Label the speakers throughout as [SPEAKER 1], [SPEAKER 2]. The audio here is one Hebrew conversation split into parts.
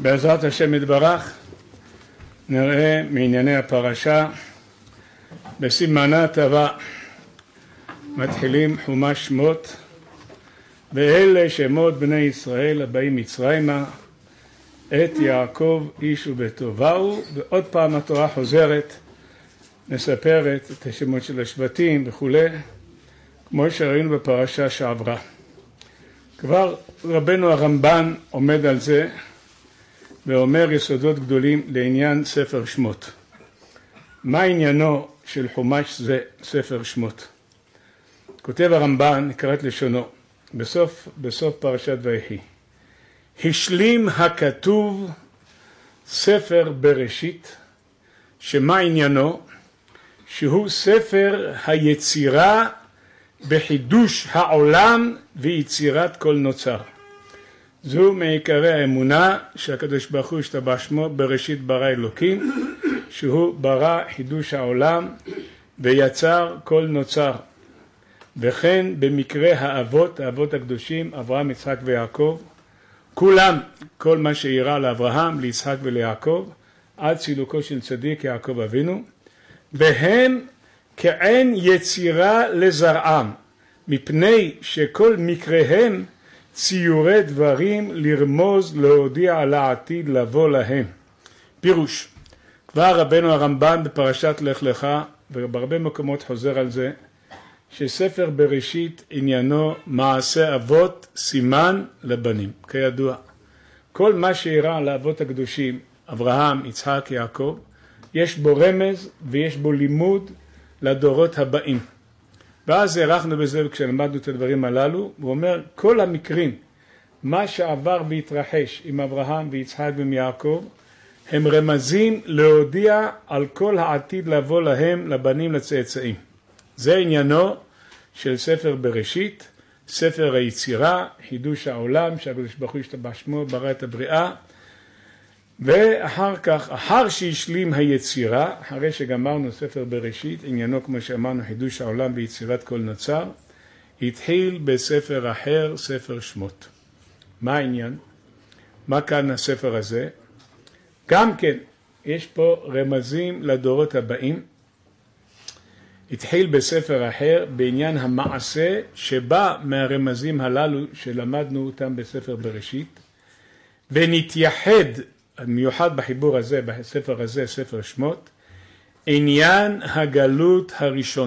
[SPEAKER 1] בעזרת השם יתברך נראה מענייני הפרשה בסימנה טבע. מתחילים חומש שמות, ואלה שמות בני ישראל הבאים מצרימה, את יעקב איש וביתו באו. ועוד פעם התורה חוזרת, מספרת את השמות של השבטים וכולי, כמו שראינו בפרשה שעברה. כבר רבנו הרמב"ן עומד על זה ואומר יסודות גדולים לעניין ספר שמות. מה עניינו של חומש זה ספר שמות? כותב הרמב"ן, נקרא את לשונו בסוף פרשת ויחי: השלים הכתוב ספר בראשית, שמה עניינו? שהוא ספר היצירה בחידוש העולם ויצירת כל נוצר. זו מעיקרי האמונה שהקדוש ברוך הוא השתבח שמו בראשית ברא אלוקים, שהוא ברא חידוש העולם ויצר כל נוצר. וכן במקרה האבות הקדושים אברהם, יצחק ויעקב, כולם, כל מה שאירע לאברהם, ליצחק וליעקב, עד סילוקו של צדיק יעקב אבינו, והם כעין יצירה לזרעם, מפני שכל מקריהם ציורי דברים לרמוז להודיע על העתיד לבוא להם. פירוש, כבר רבנו הרמב"ן בפרשת לך לך ובהרבה מקומות חוזר על זה, שספר בראשית עניינו מעשה אבות סימן לבנים. כידוע, כל מה שאירע לאבות הקדושים אברהם, יצחק, יעקב, יש בו רמז ויש בו לימוד לדורות הבאים. ואז הערכנו בזה כשלמדנו את הדברים הללו. הוא אומר כל המקרים, מה שעבר והתרחש עם אברהם ויצחק ויעקב, הם רמזים להודיע על כל העתיד לבוא להם, לבנים, לצאצאים. זה עניינו של ספר בראשית, ספר היצירה, חידוש העולם שהקדוש ברוך הוא השתבח שמו ברא את הבריאה. ואחר כך, אחר שהשלים היצירה, אחרי שגמרנו ספר בראשית, עניינו כמו שאמרנו חידוש העולם ויצירת כל נוצר, התחיל בספר אחר, ספר שמות. מה העניין? מה כאן הספר הזה? גם כן יש פה רמזים לדורות הבאים. התחיל בספר אחר בעניין המעשה שבא מהרמזים הללו שלמדנו אותם בספר בראשית, ונתייחד מיוחד בחיבור הזה, בספר הזה, ספר שמות, עניין הגלות הראשון.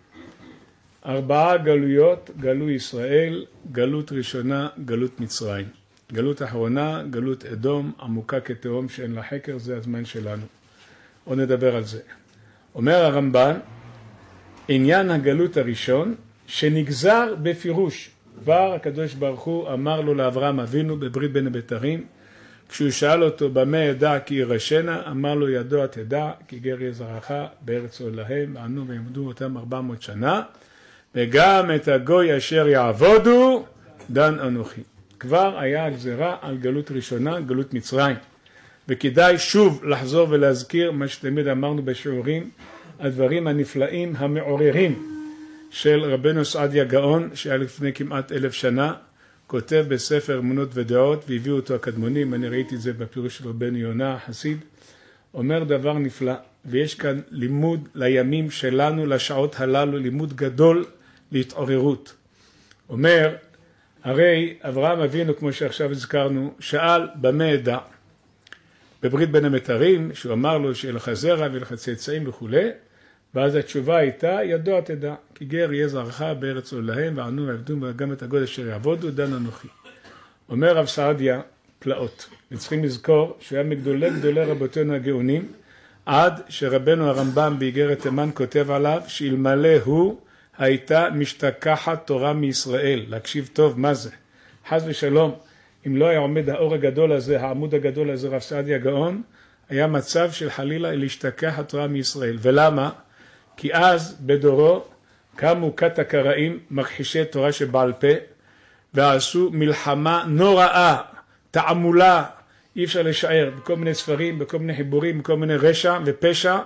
[SPEAKER 1] 4 גלויות גלו ישראל: גלות ראשונה, גלות מצרים. גלות אחרונה, גלות אדום, עמוקה כתהום שאין לה חקר, זה הזמן שלנו. עוד נדבר על זה. אומר הרמב"ן, עניין הגלות הראשון שנגזר בפירוש. כבר הקדוש ברוך הוא אמר לו לאברהם אבינו בברית בין הבתרים, כשהוא שאל אותו במה ידע כי ירשנה, אמר לו ידוע תדע כי גר יהיה זרעך בארץ להם, וענו ויעמדו אותם 400 שנה, וגם את הגוי אשר יעבודו דן אנוכי. כבר היה הגזרה על גלות ראשונה, גלות מצרים. וכדאי שוב לחזור ולהזכיר מה שתמיד אמרנו בשיעורים, הדברים הנפלאים המעוררים של רבנו סעדיה גאון, שהיה לפני כמעט 1000 שנה, כותב בספר אמונות ודעות, והביאו אותו הקדמונים, אני ראיתי את זה בפירוש של רבנו יונה החסיד, אומר דבר נפלא, ויש כאן לימוד לימים שלנו, לשעות הללו, לימוד גדול להתעוררות. אומר, הרי אברהם אבינו, כמו שעכשיו הזכרנו, שאל במה אדע, בברית בין הבתרים, שהוא אמר לו שיהיה לך זרע ויהיה לך צאצאים וכו', ואז התשובה הייתה ידוע תדע כי גר יהיה זרעך בארץ להם, וענו ועבדו וגם את הגוי אשר יעבודו דן אנוכי. אומר רב סעדיה פלאות, וצריכים לזכור שהוא היה מגדולי רבותינו הגאונים, עד שרבנו הרמב"ם באיגרת תימן כותב עליו שאלמלא הוא הייתה משתכחת תורה מישראל. להקשיב טוב מה זה, חס ושלום, אם לא היה עומד האור הגדול הזה, העמוד הגדול הזה, רב סעדיה גאון, היה מצב של חלילה להשתכח התורה מישראל. ולמה? כי אז בדורו קמו כת הקראים, מכחישי תורה שבעל פה, ועשו מלחמה נוראה, תעמולה, אי אפשר לשער, בכל מיני ספרים, בכל מיני חיבורים, בכל מיני רשע ופשע,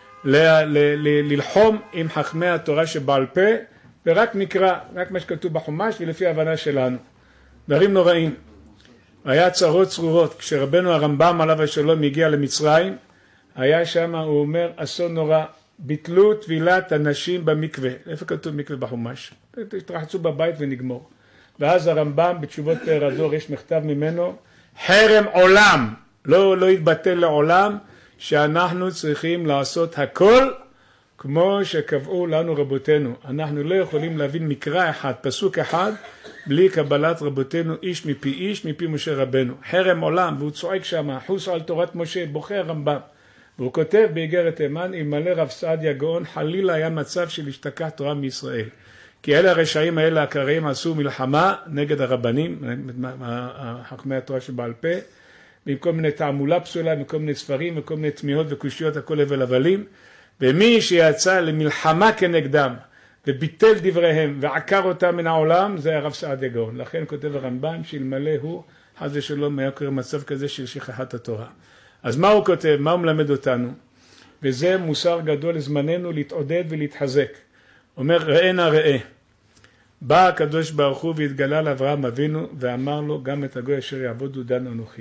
[SPEAKER 1] ללחום עם חכמי התורה שבעל פה, ורק נקרא, רק מה שכתוב בחומש ולפי ההבנה שלנו. דברים נוראים. היה צרות צרורות. כשרבנו הרמב"ם עליו השלום הגיע למצרים, היה שם, הוא אומר, אסון נורא, ביטלו טבילת הנשים במקווה. איפה כתוב מקווה בחומש? תרחצו בבית ונגמור. ואז הרמב"ם בתשובות פאר הדור יש מכתב ממנו, חרם עולם, לא יתבטל לעולם, שאנחנו צריכים לעשות הכל כמו שקבעו לנו רבותינו. אנחנו לא יכולים להבין מקרא אחד, פסוק אחד, בלי קבלת רבותינו איש מפי משה רבנו. חרם עולם, והוא צועק שם, חוס על תורת משה, בוכה הרמב"ם. והוא כותב באיגרת תימן, אלמלא רב סעדיה גאון, חלילה היה מצב של השתכח תורה מישראל. כי אלה הרשעים האלה הקראים עשו מלחמה נגד הרבנים, חכמי התורה שבעל פה, עם כל מיני תעמולה פסולה, עם כל מיני ספרים, וכל מיני תמיהות וקושיות, הכל הבל הבלים, ומי שיצא למלחמה כנגדם, וביטל דבריהם, ועקר אותם מן העולם, זה הרב סעדיה גאון. לכן כותב הרמב"ם, שאלמלא הוא, חס ושלום, היה קורה מצב כזה של שכחת התורה. אז מה הוא כותב? מה הוא מלמד אותנו? וזה מוסר גדול לזמננו להתעודד ולהתחזק. אומר, ראה נא ראה. בא הקדוש ברוך הוא והתגלה לאברהם אבינו, ואמר לו, גם את הגוי אשר יעבודו דן אנוכי.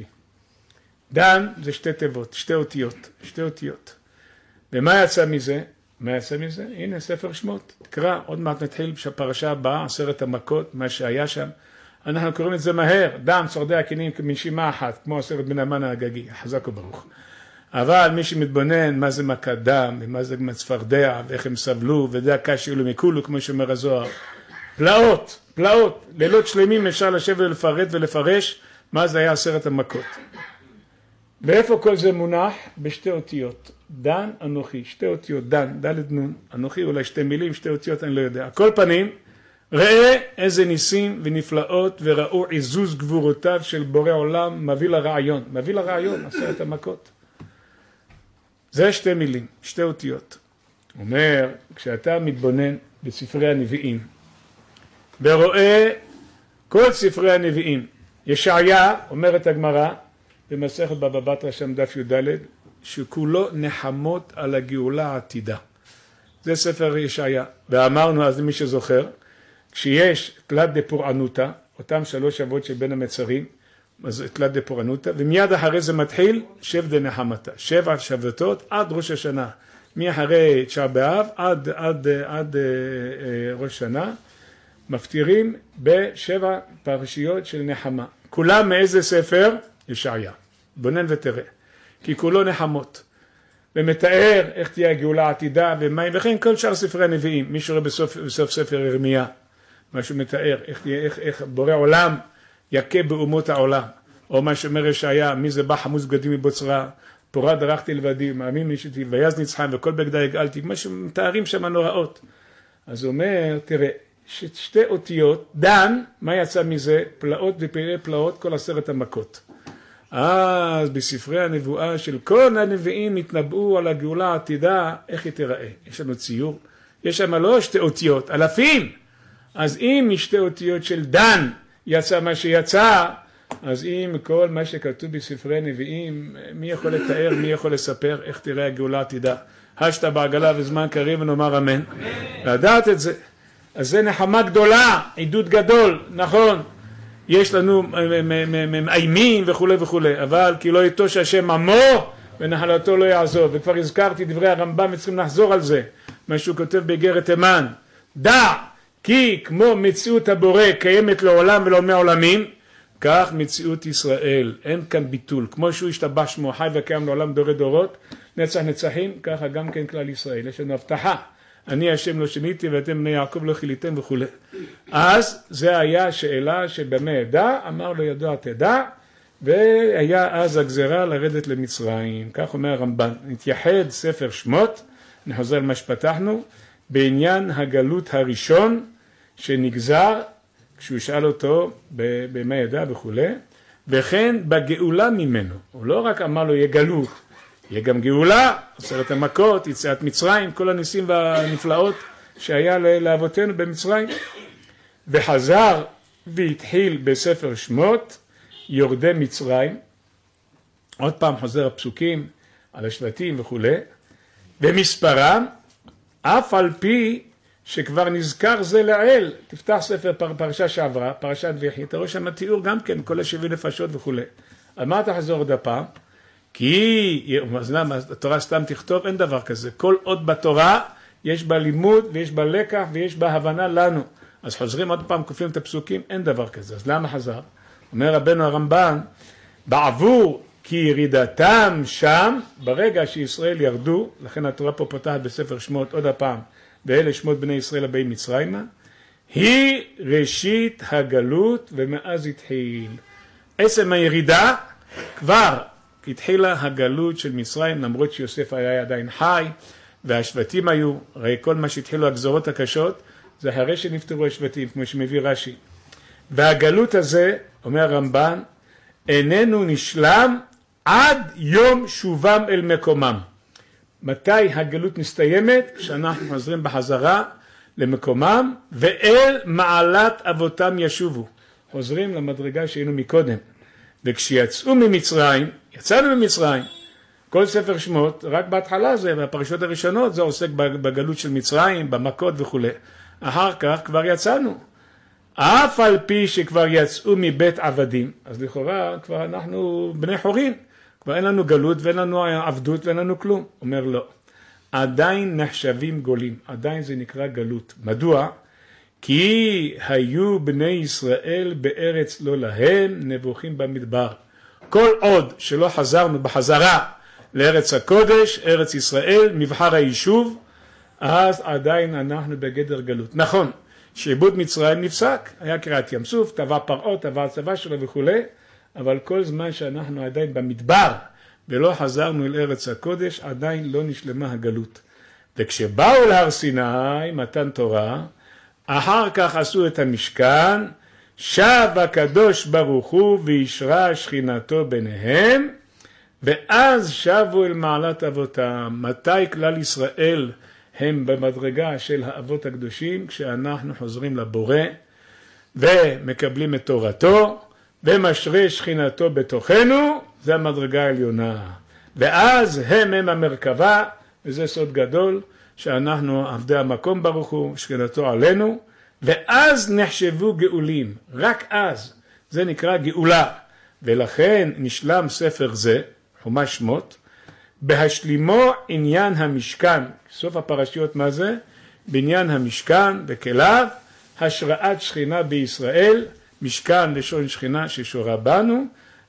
[SPEAKER 1] דן זה שתי תיבות, שתי אותיות. ומה יצא מזה? הנה ספר שמות. תקרא, עוד מעט נתחיל בפרשה הבאה, 10 המכות, מה שהיה שם. אנחנו קוראים את זה מהר, דם, צורדי הכינים כמנשימה אחת, כמו 10 בן המן האגגי, חזק וברוך. אבל מי שמתבונן מה זה מכת דם, ומה זה צפרדע, ואיך הם סבלו, ודע קשי לו מכולו, כמו שאומר הזוהר. פלאות, לילות שלמים אפשר לשבת ולפרט ולפרש מה זה היה 10 המכות. ואיפה כל זה מונח? בשתי אותיות. דן אנוכי, שתי אותיות, דן, דלת נון, אנוכי אולי 2 מילים, 2 אותיות, אני לא יודע. כל פנים, ראה איזה ניסים ונפלאות וראו עזוז גבורותיו של בורא עולם, מביא לרעיון, 10 המכות. זה 2 מילים, 2 אותיות. אומר, כשאתה מתבונן בספרי הנביאים, ורואה כל ספרי הנביאים, ישעיה, אומרת הגמרא, במסכת בבא בתרא שם דף י"ד, שכולו נחמות על הגאולה העתידה. זה ספר ישעיה. ואמרנו אז למי שזוכר, כשיש תלת דפורענותא, אותם 3 שבועות שבין המצרים, אז תלת דפורענותא, ומיד אחרי זה מתחיל שב דנחמתא, 7 שבתות עד ראש השנה, מאחרי תשעה באב עד ראש שנה, מפטירים ב7 פרשיות של נחמה. כולם מאיזה ספר? ישעיה. בונן ותראה. כי כולו נחמות. ומתאר איך תהיה הגאולה העתידה ומים, וכן כל שאר ספרי הנביאים. מי שרואה בסוף ספר ירמיה, מה שהוא מתאר, איך בורא עולם יכה באומות העולם. או מה שאומר ישעיה, מי זה בא חמוס בגדים מבוצרה, פורה דרכתי לבדי, מאמין נשתי, ויז נצחיים, וכל בגדי הגאלתי, מה שמתארים שם נוראות. אז הוא אומר, תראה, 2 אותיות, דן, מה יצא מזה? פלאות ופלאי פלאות, כל 10 המכות. אז בספרי הנבואה של כל הנביאים התנבאו על הגאולה העתידה, איך היא תיראה? יש לנו ציור, יש שם לא 2 אותיות, אלפים. אז אם מ2 אותיות של דן יצא מה שיצא, אז אם כל מה שכתוב בספרי הנביאים, מי יכול לתאר, מי יכול לספר איך תראה הגאולה העתידה? השתה בעגלה וזמן קריב ונאמר אמן. לדעת את זה. אז זה נחמה גדולה, עידוד גדול, נכון. יש לנו מאיימים וכו' וכו', אבל כי לא יטוש השם עמו ונחלתו לא יעזוב. וכבר הזכרתי דברי הרמב"ם וצריכים לחזור על זה, מה שהוא כותב באיגרת תימן. דע כי כמו מציאות הבורא קיימת לעולם ולעולמי עולמים, כך מציאות ישראל, אין כאן ביטול. כמו שהוא השתבח שמו חי וקיים לעולם דורי דורות, נצח נצחים, ככה גם כן כלל ישראל. יש לנו הבטחה. אני השם לא שניתי ואתם בני יעקב לא חיליתם וכו'. אז זה היה שאלה שבמה ידע, אמר לו ידוע תדע, והיה אז הגזרה לרדת למצרים. כך אומר הרמב"ן, נתייחד ספר שמות, נחזור למה שפתחנו, בעניין הגלות הראשון שנגזר, כשהוא שאל אותו במה ידע וכו', וכן בגאולה ממנו. הוא לא רק אמר לו יהיה גלות, יהיה גם גאולה, 10 המכות, יציאת מצרים, כל הניסים והנפלאות שהיה לאבותינו במצרים. וחזר והתחיל בספר שמות, יורדי מצרים, עוד פעם חוזר הפסוקים על השבטים וכו', ומספרם, אף על פי שכבר נזכר זה לעיל, תפתח ספר פרשה שעברה, פרשת ויחי, אתה רואה שם תיאור גם כן, כל 70 נפשות וכו'. על מה תחזור עוד הפעם? כי, אז למה, התורה סתם תכתוב, אין דבר כזה. כל עוד בתורה יש בה לימוד ויש בה לקח ויש בה הבנה לנו. אז חוזרים עוד פעם, כופים את הפסוקים, אין דבר כזה. אז למה חזר? אומר רבנו הרמב"ן, בעבור כי ירידתם שם, ברגע שישראל ירדו, לכן התורה פה פותחת בספר שמות עוד הפעם, באלה שמות בני ישראל הבאים מצרימה, היא ראשית הגלות ומאז התחיל. עצם הירידה כבר התחילה הגלות של מצרים, למרות שיוסף היה עדיין חי והשבטים היו, הרי כל מה שהתחילו הגזרות הקשות זה אחרי שנפטרו השבטים, כמו שמביא רש"י. והגלות הזה, אומר הרמב"ן, איננו נשלם עד יום שובם אל מקומם. מתי הגלות מסתיימת? כשאנחנו חוזרים בחזרה למקומם, ואל מעלת אבותם ישובו. חוזרים למדרגה שהיינו מקודם. וכשיצאו ממצרים, יצאנו ממצרים, כל ספר שמות, רק בהתחלה זה, בפרשות הראשונות, זה עוסק בגלות של מצרים, במכות וכו'. אחר כך כבר יצאנו. אף על פי שכבר יצאו מבית עבדים, אז לכאורה כבר אנחנו בני חורין, כבר אין לנו גלות ואין לנו עבדות ואין לנו כלום. אומר לא, עדיין נחשבים גולים, עדיין זה נקרא גלות. מדוע? כי היו בני ישראל בארץ לא להם, נבוכים במדבר. כל עוד שלא חזרנו בחזרה לארץ הקודש, ארץ ישראל, מבחר היישוב, אז עדיין אנחנו בגדר גלות. נכון, שעבוד מצרים נפסק, היה קריעת ים סוף, טבע פרעה, טבע הצבא שלו וכו', אבל כל זמן שאנחנו עדיין במדבר ולא חזרנו אל ארץ הקודש, עדיין לא נשלמה הגלות. וכשבאו להר סיני, מתן תורה, אחר כך עשו את המשכן, שב הקדוש ברוך הוא וישרה שכינתו ביניהם, ואז שבו אל מעלת אבותם. מתי כלל ישראל הם במדרגה של האבות הקדושים? כשאנחנו חוזרים לבורא ומקבלים את תורתו ומשרה שכינתו בתוכנו, זה המדרגה העליונה. ואז הם המרכבה, וזה סוד גדול, שאנחנו עבדי המקום ברוך הוא, שכינתו עלינו, ואז נחשבו גאולים, רק אז, זה נקרא גאולה. ולכן נשלם ספר זה, חומש שמות, בהשלימו עניין המשכן, סוף הפרשיות מה זה? בעניין המשכן וכליו, השראת שכינה בישראל, משכן לשון שכינה ששורה בנו,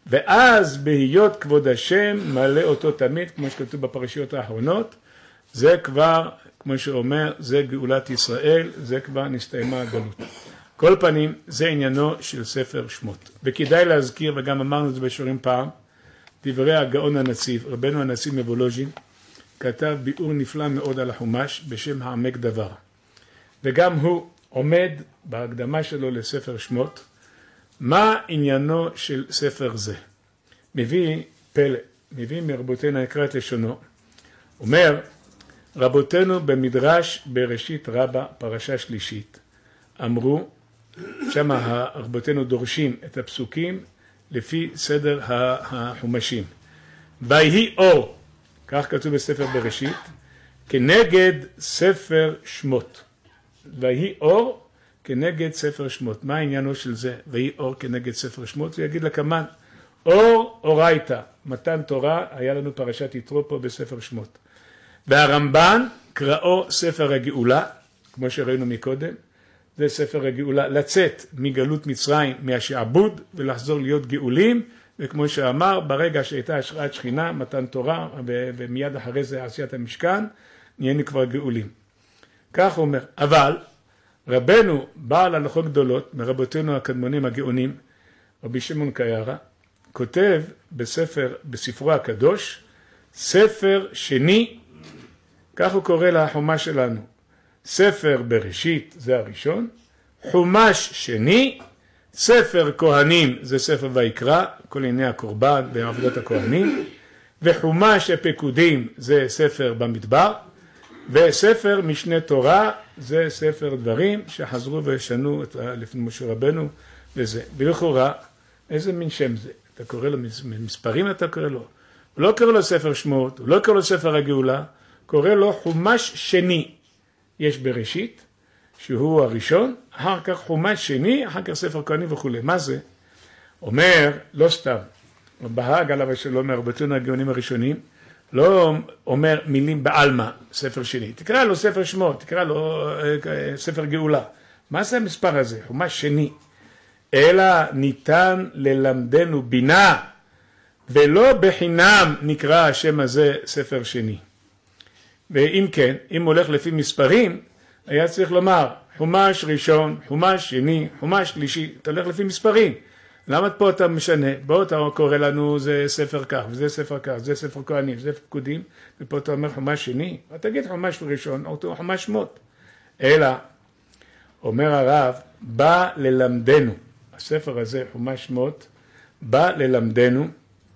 [SPEAKER 1] ואז בהיות כבוד השם מלא אותו תמיד, כמו שכתוב בפרשיות האחרונות, זה כבר, כמו שאומר, זה גאולת ישראל, זה כבר נסתיימה הגלות. כל פנים, זה עניינו של ספר שמות. וכדאי להזכיר, וגם אמרנו את זה בשיעורים פעם, דברי הגאון הנציב, רבנו הנציב מוולוז'ין, כתב ביאור נפלא מאוד על החומש בשם העמק דבר. וגם הוא עומד בהקדמה שלו לספר שמות, מה עניינו של ספר זה? מביא פלא, מביא מרבותינו יקרא את לשונו, אומר, רבותינו במדרש בראשית רבה, פרשה שלישית, אמרו, שם רבותינו דורשים את הפסוקים לפי סדר החומשים. ויהי אור, כך כתוב בספר בראשית, כנגד ספר שמות. ויהי אור כנגד ספר שמות. מה העניינו של זה? ויהי אור כנגד ספר שמות? הוא יגיד לכמן, אור אורייתא, מתן תורה, היה לנו פרשת יתרו פה בספר שמות. והרמב"ן קראו ספר הגאולה, כמו שראינו מקודם, זה ספר הגאולה, לצאת מגלות מצרים, מהשעבוד, ולחזור להיות גאולים, וכמו שאמר, ברגע שהייתה השראת שכינה, מתן תורה, ומיד אחרי זה עשיית המשכן, נהיינו כבר גאולים. כך הוא אומר, אבל רבנו בעל הלכות גדולות, מרבותינו הקדמונים הגאונים, רבי שמעון קיירא, כותב בספרו הקדוש, ספר שני, כך הוא קורא לחומש שלנו, ספר בראשית, זה הראשון, חומש שני, ספר כהנים, זה ספר ויקרא, כל ענייני הקורבן ועבודת הכהנים, וחומש הפקודים, זה ספר במדבר, וספר משנה תורה, זה ספר דברים שחזרו וישנו לפני משה רבנו, וזה. ולכאורה, איזה מין שם זה? אתה קורא לו מספרים, אתה קורא לו. הוא לא קורא לו ספר שמות, הוא לא קורא לו ספר הגאולה, קורא לו חומש שני. יש בראשית, שהוא הראשון, אחר כך חומש שני, אחר כך ספר כהנים וכו'. מה זה? אומר, לא סתם, בהאג עליו השלום מהרבתון הגאונים הראשונים, לא אומר מילים בעלמא, ספר שני. תקרא לו ספר שמות, תקרא לו ספר גאולה. מה זה המספר הזה? חומש שני. אלא ניתן ללמדנו בינה, ולא בחינם נקרא השם הזה ספר שני. ואם כן, אם הולך לפי מספרים, היה צריך לומר חומש ראשון, חומש שני, חומש שלישי, אתה הולך לפי מספרים. למה פה אתה משנה? בוא אתה קורא לנו זה ספר כך, וזה ספר כך, זה ספר כהנים, זה פקודים, ופה אתה אומר חומש שני, אתה תגיד חומש ראשון, או חומש שמות. אלא, אומר הרב, בא ללמדנו, הספר הזה, חומש שמות, בא ללמדנו,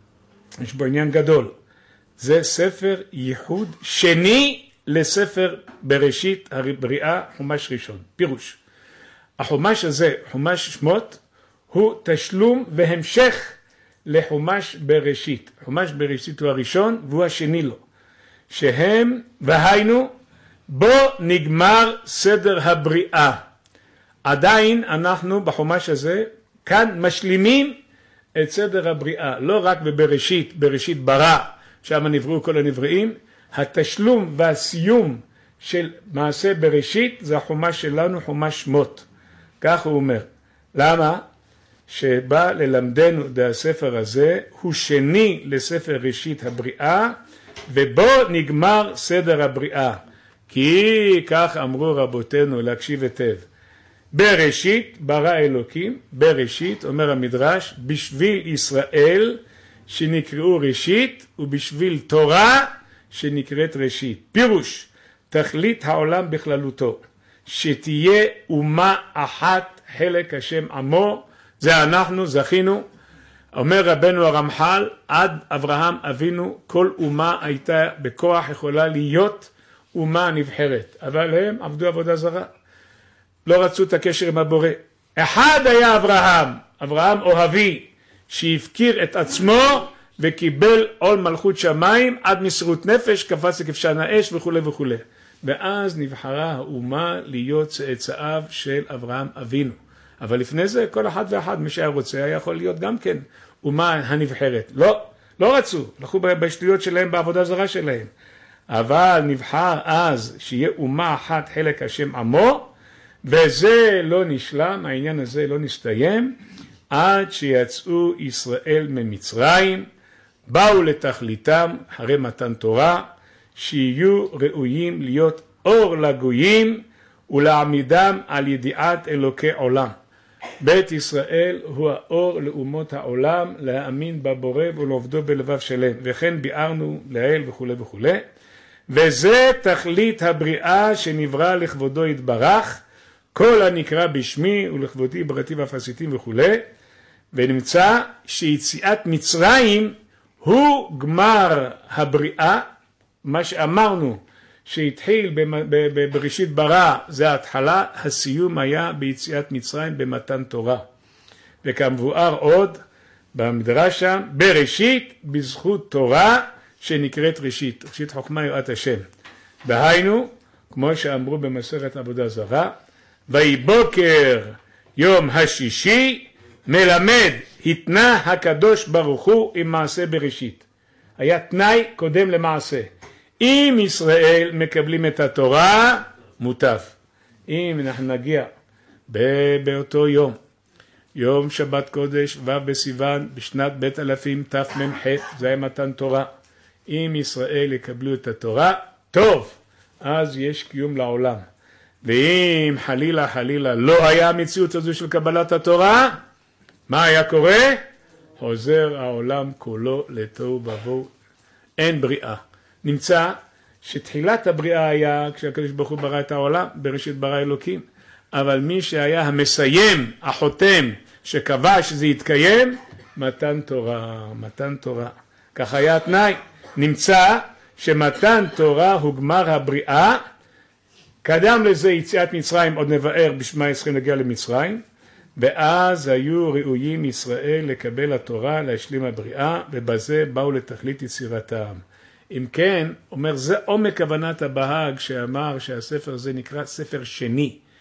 [SPEAKER 1] יש בו עניין גדול, זה ספר ייחוד שני לספר בראשית הבריאה, חומש ראשון, פירוש. החומש הזה, חומש שמות, הוא תשלום והמשך לחומש בראשית. חומש בראשית הוא הראשון והוא השני לו. שהם, והיינו, בו נגמר סדר הבריאה. עדיין אנחנו בחומש הזה, כאן משלימים את סדר הבריאה. לא רק בבראשית, בראשית ברא, שם נבראו כל הנבראים, התשלום והסיום של מעשה בראשית זה החומש שלנו, חומש שמות. כך הוא אומר. למה? שבא ללמדנו הספר הזה הוא שני לספר ראשית הבריאה, ובו נגמר סדר הבריאה. כי כך אמרו רבותינו, להקשיב היטב. בראשית ברא אלוקים, בראשית אומר המדרש, בשביל ישראל שנקראו ראשית ובשביל תורה שנקראת ראשית. פירוש, תכלית העולם בכללותו, שתהיה אומה אחת חלק השם עמו, זה אנחנו זכינו. אומר רבנו הרמח"ל, עד אברהם אבינו כל אומה הייתה בכוח יכולה להיות אומה נבחרת, אבל הם עבדו עבודה זרה, לא רצו את הקשר עם הבורא. אחד היה אברהם אוהבי, שהפקיר את עצמו וקיבל עול מלכות שמיים עד מסירות נפש, קפץ לכבשן האש וכו' וכו'. ואז נבחרה האומה להיות צאצאיו של אברהם אבינו. אבל לפני זה כל אחד ואחד, מי שהיה רוצה, היה יכול להיות גם כן אומה הנבחרת. לא רצו, לקחו בשטויות שלהם, בעבודה זרה שלהם. אבל נבחר אז שיהיה אומה אחת חלק השם עמו, וזה לא נשלם, העניין הזה לא נסתיים, עד שיצאו ישראל ממצרים, באו לתכליתם אחרי מתן תורה, שיהיו ראויים להיות אור לגויים, ולעמידם על ידיעת אלוקי עולם. בית ישראל הוא האור לאומות העולם, להאמין בבורא ולעובדו בלבב שלם, וכן ביארנו לאל וכו' וכו'. וזה תכלית הבריאה שנברא לכבודו יתברך, כל הנקרא בשמי ולכבודי בראתי ואף עשיתים וכו'. ונמצא שיציאת מצרים הוא גמר הבריאה, מה שאמרנו שהתחיל בראשית ברא זה ההתחלה, הסיום היה ביציאת מצרים במתן תורה. וכמבואר עוד במדרש שם, בראשית בזכות תורה שנקראת ראשית, ראשית חוכמה יראת השם. והיינו, כמו שאמרו במסכת עבודה זרה, ויהי בוקר יום השישי מלמד התנה הקדוש ברוך הוא עם מעשה בראשית. היה תנאי קודם למעשה. אם ישראל מקבלים את התורה, מוטף. אם אנחנו נגיע באותו יום, יום שבת קודש ו' בסיוון בשנת בית אלפים תמ"ח, זה היה מתן תורה. אם ישראל יקבלו את התורה, טוב, אז יש קיום לעולם. ואם חלילה לא היה המציאות הזו של קבלת התורה, מה היה קורה? חוזר העולם כולו לתוהו ובוהו, אין בריאה. נמצא שתחילת הבריאה היה כשהקדוש ברוך הוא ברא את העולם, בראשית ברא אלוקים. אבל מי שהיה המסיים, החותם, שקבע שזה יתקיים, מתן תורה. כך היה התנאי. נמצא שמתן תורה הוא גמר הבריאה. קדם לזה יציאת מצרים, עוד נבאר בשמה יצחים להגיע למצרים, ואז היו ראויים ישראל לקבל התורה, להשלים הבריאה, ובזה באו לתכלית יצירתם. אם כן, אומר, זה עומק כוונת הבהאג שאמר שהספר הזה נקרא ספר שני.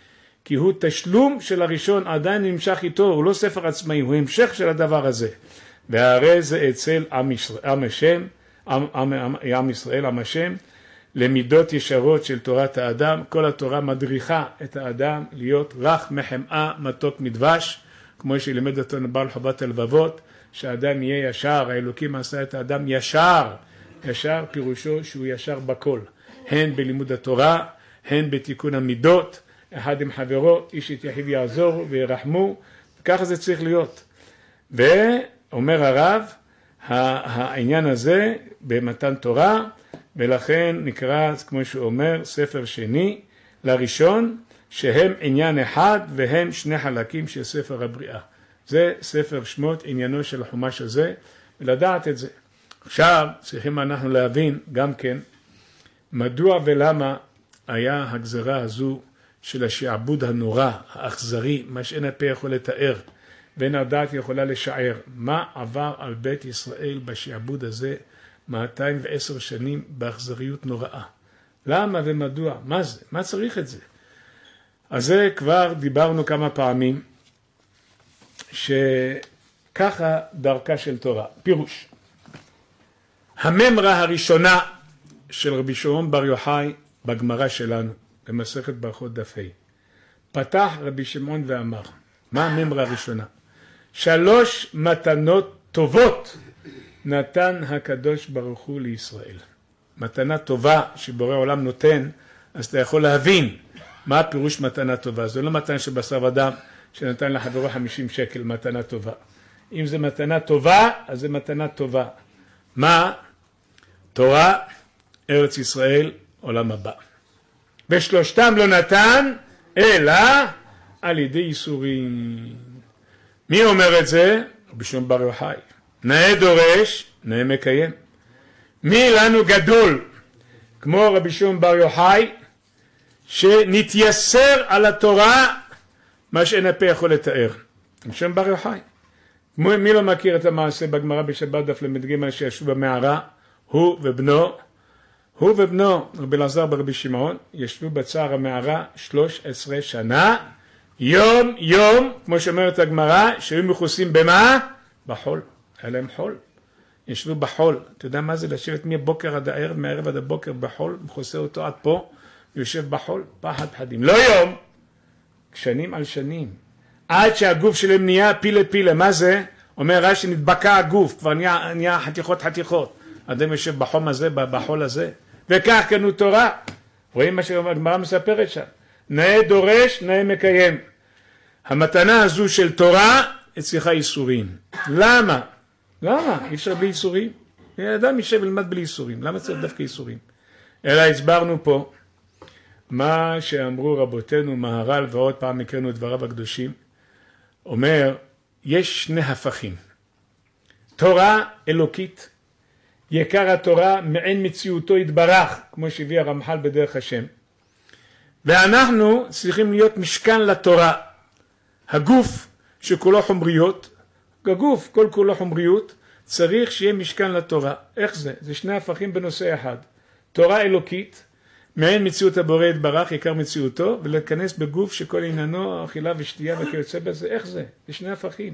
[SPEAKER 1] כי הוא תשלום של הראשון, עדיין נמשך איתו, הוא לא ספר עצמאי, הוא המשך של הדבר הזה. והרי זה אצל עם השם, עם ישראל, עם השם, למידות ישרות של תורת האדם. כל התורה מדריכה את האדם להיות רך מחמאה מתוק מדבש, כמו שלימד אותנו בעל חובת הלבבות, שהאדם יהיה ישר. האלוקים עשה את האדם ישר. ישר פירושו שהוא ישר בכל, הן בלימוד התורה, הן בתיקון המידות, אחד עם חברו, איש את יחיד יעזור וירחמו, ככה זה צריך להיות. ואומר הרב, העניין הזה במתן תורה, ולכן נקרא, כמו שהוא אומר, ספר שני לראשון, שהם עניין אחד והם שני חלקים של ספר הבריאה. זה ספר שמות, עניינו של החומש הזה, ולדעת את זה. עכשיו צריכים אנחנו להבין גם כן, מדוע ולמה היה הגזרה הזו של השעבוד הנורא, האכזרי, מה שאין הפה יכול לתאר, ואין הדעת יכולה לשער. מה עבר על בית ישראל בשעבוד הזה 210 שנים באכזריות נוראה? למה ומדוע? מה זה? מה צריך את זה? אז זה כבר דיברנו כמה פעמים, שככה דרכה של תורה. פירוש. הממרה הראשונה של רבי שמעון בר יוחאי בגמרא שלנו, במסכת ברכות דף ה', פתח רבי שמעון ואמר, מה הממרה הראשונה? 3 מתנות טובות נתן הקדוש ברוך הוא לישראל. מתנה טובה שבורא עולם נותן, אז אתה יכול להבין מה הפירוש מתנה טובה. זה לא מתנה של בשר ודם שנתן לחברו 50 שקל, מתנה טובה. אם זה מתנה טובה, אז זה מתנה טובה. מה? תורה, ארץ ישראל, עולם הבא. ושלושתם לא נתן, אלא על ידי ייסורים. מי אומר את זה? רבי שמעון בר יוחאי. נאה דורש, נאה מקיים. מי לנו גדול, כמו רבי שמעון בר יוחאי, שנתייסר על התורה, מה שאין הפה יכול לתאר. רבי שמעון בר יוחאי. מי לא מכיר את המעשה בגמרא בשבת דף למ"ג שישבו במערה? הוא ובנו רבי אלעזר ברבי שמעון ישבו בצער המערה 13 שנה, יום יום, כמו שאומרת הגמרא, שהיו מכוסים במה? בחול. היה להם חול. ישבו בחול. אתה יודע מה זה לשבת מבוקר עד הערב, מהערב עד הבוקר בחול, מכוסה אותו עד פה, יושב בחול, פחד פחדים. לא יום, שנים על שנים. עד שהגוף שלהם נהיה פילה. מה זה? אומר רש"י, נדבקה הגוף, כבר נהיה חתיכות. אדם יושב בחום הזה, בחול הזה. וכך קנו תורה. רואים מה שהגמרא מספרת שם. נאה דורש, נאה מקיים. המתנה הזו של תורה, אצלך ייסורים. למה? אי אפשר בלי ייסורים. אדם יישב ולמד בלי ייסורים. למה צריך דווקא ייסורים? אלא הסברנו פה מה שאמרו רבותינו מהר"ל, ועוד פעם הקראנו את דבריו הקדושים. אומר, יש שני הפכים. תורה אלוקית, יקר התורה מעין מציאותו יתברך, כמו שהביא הרמח"ל בדרך השם. ואנחנו צריכים להיות משכן לתורה. הגוף שכולו חומריות, הגוף כל כולו חומריות, צריך שיהיה משכן לתורה. איך זה? זה שני הפכים בנושא אחד. תורה אלוקית, מעין מציאות הבורא יתברך, יקר מציאותו, ולהיכנס בגוף שכל עניינו אכילה ושתייה וכיוצא בזה. איך זה? זה שני הפכים.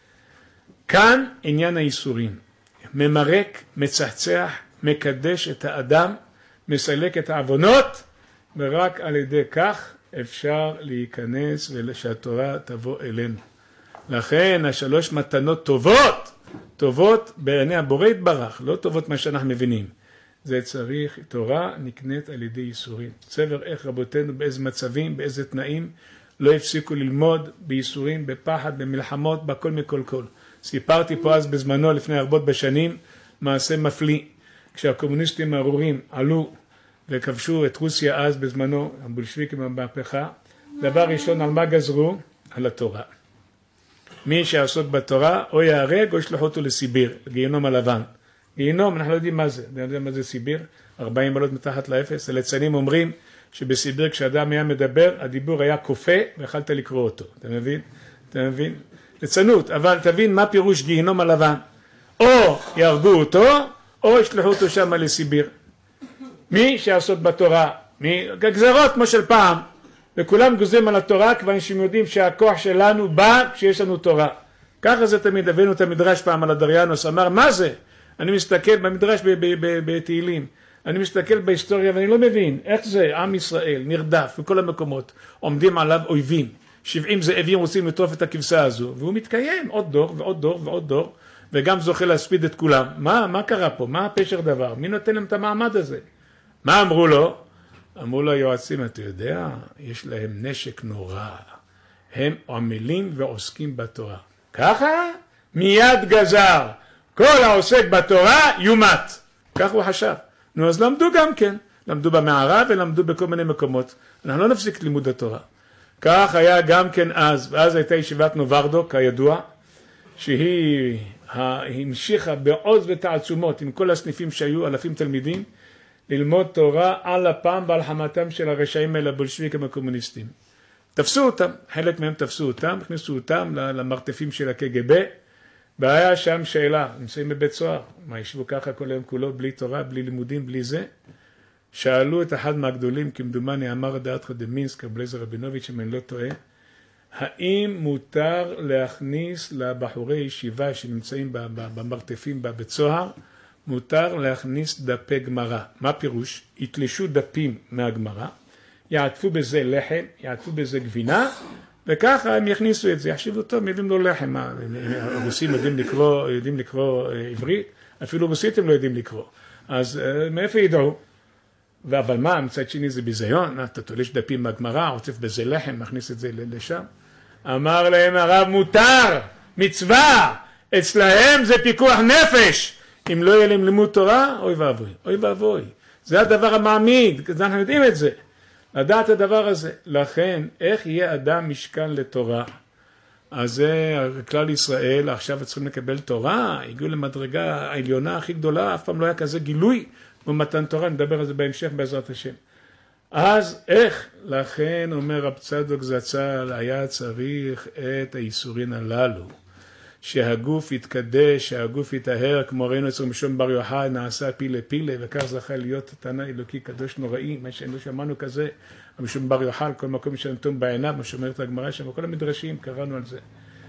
[SPEAKER 1] כאן עניין האיסורים. ממרק, מצחצח, מקדש את האדם, מסלק את העוונות, ורק על ידי כך אפשר להיכנס ושהתורה תבוא אלינו. לכן 3 מתנות טובות בעיני הבורא יתברך, לא טובות מה שאנחנו מבינים. זה צריך, תורה נקנית על ידי ייסורים. ספר איך רבותינו באיזה מצבים, באיזה תנאים, לא הפסיקו ללמוד בייסורים, בפחד, במלחמות, בכל מכל כל. סיפרתי פה אז בזמנו לפני 4 שנים, מעשה מפליא. כשהקומוניסטים הארורים עלו וכבשו את רוסיה אז בזמנו, הבולשוויקים במהפכה, דבר ראשון על מה גזרו? על התורה. מי שעסוק בתורה או יהרג או ישלחו אותו לסיביר, גיהנום הלבן. גיהנום, אנחנו לא יודעים מה זה. אתם יודעים מה זה סיביר? 40 מעלות מתחת לאפס. הליצנים אומרים שבסיביר כשאדם היה מדבר, הדיבור היה כופה ויכלת לקרוא אותו. אתה מבין? ליצנות, אבל תבין מה פירוש גיהנום הלבן. או יהרגו אותו, או ישלחו אותו שם לסיביר. מי שעסוק בתורה, גזרות כמו של פעם, וכולם גוזרים על התורה, כיוון שהם יודעים שהכוח שלנו בא כשיש לנו תורה. ככה זה תמיד. הבאנו את המדרש פעם על הדריאנוס, אמר, מה זה? אני מסתכל במדרש בתהילים, אני מסתכל בהיסטוריה ואני לא מבין, איך זה עם ישראל נרדף בכל המקומות, עומדים עליו אויבים, 70 זאבים רוצים לטרוף את הכבשה הזו, והוא מתקיים עוד דור ועוד דור ועוד דור, וגם זוכה להספיד את כולם. מה קרה פה? מה הפשר דבר? מי נותן להם את המעמד הזה? מה אמרו לו? אמרו לו היועצים, אתה יודע, יש להם נשק נורא, הם עמלים ועוסקים בתורה. ככה? מיד גזר, כל העוסק בתורה יומת. כך הוא חשב. נו, אז למדו גם כן, למדו במערה ולמדו בכל מיני מקומות. אנחנו לא נפסיק לימוד התורה. כך היה גם כן אז, ואז הייתה ישיבת נוברדו, כידוע, שהיא המשיכה בעוז ותעצומות עם כל הסניפים שהיו, אלפים תלמידים, ללמוד תורה על אפם ועל חמתם של הרשעים האלה, הבולשביקים הקומוניסטים. תפסו אותם, חלק מהם תפסו אותם, הכניסו אותם למרתפים של הקג"ב, והיה שם שאלה, נמצאים בבית סוהר, מה ישבו ככה כל היום כולו, בלי תורה, בלי לימודים, בלי זה? שאלו את אחד מהגדולים, כמדומני אמר דאתרא דמינסק, בלייזר רבינוביץ', אם אני לא טועה, האם מותר להכניס לבחורי ישיבה שנמצאים במרתפים בבית סוהר, מותר להכניס דפי גמרא? מה פירוש? יתלשו דפים מהגמרא, יעטפו בזה לחם, יעטפו בזה גבינה, וככה הם יכניסו את זה, יחשיבו טוב, מביאים לו לחם. הרוסים יודעים לקרוא עברית, אפילו רוסית הם לא יודעים לקרוא. אז מאיפה ידעו? אבל מה, מצד שני זה ביזיון, אתה תולש דפים מהגמרא, עוטף בזה לחם, מכניס את זה לשם. אמר להם הרב, מותר, מצווה, אצלהם זה פיקוח נפש. אם לא יהיה להם לימוד תורה, אוי ואבוי, אוי ואבוי. זה הדבר המעמיד, אנחנו יודעים את זה. לדעת הדבר הזה. לכן, איך יהיה אדם משכן לתורה? אז זה כלל ישראל, עכשיו צריכים לקבל תורה, הגיעו למדרגה העליונה הכי גדולה, אף פעם לא היה כזה גילוי במתן תורה, נדבר על זה בהמשך בעזרת השם. אז איך? לכן אומר רב צדוק זצ"ל, היה צריך את האיסורין הללו, שהגוף יתקדש, שהגוף יטהר, כמו ראינו אצל משום בר יוחאי, נעשה פילה פילה, וכך זכה להיות תנא אלוקי קדוש נוראי, מה שאין לו שמענו כזה, משום בר יוחאי, כל מקום שנתון בעיניו, מה שאומרת הגמרא שם, כל המדרשים, קראנו על זה.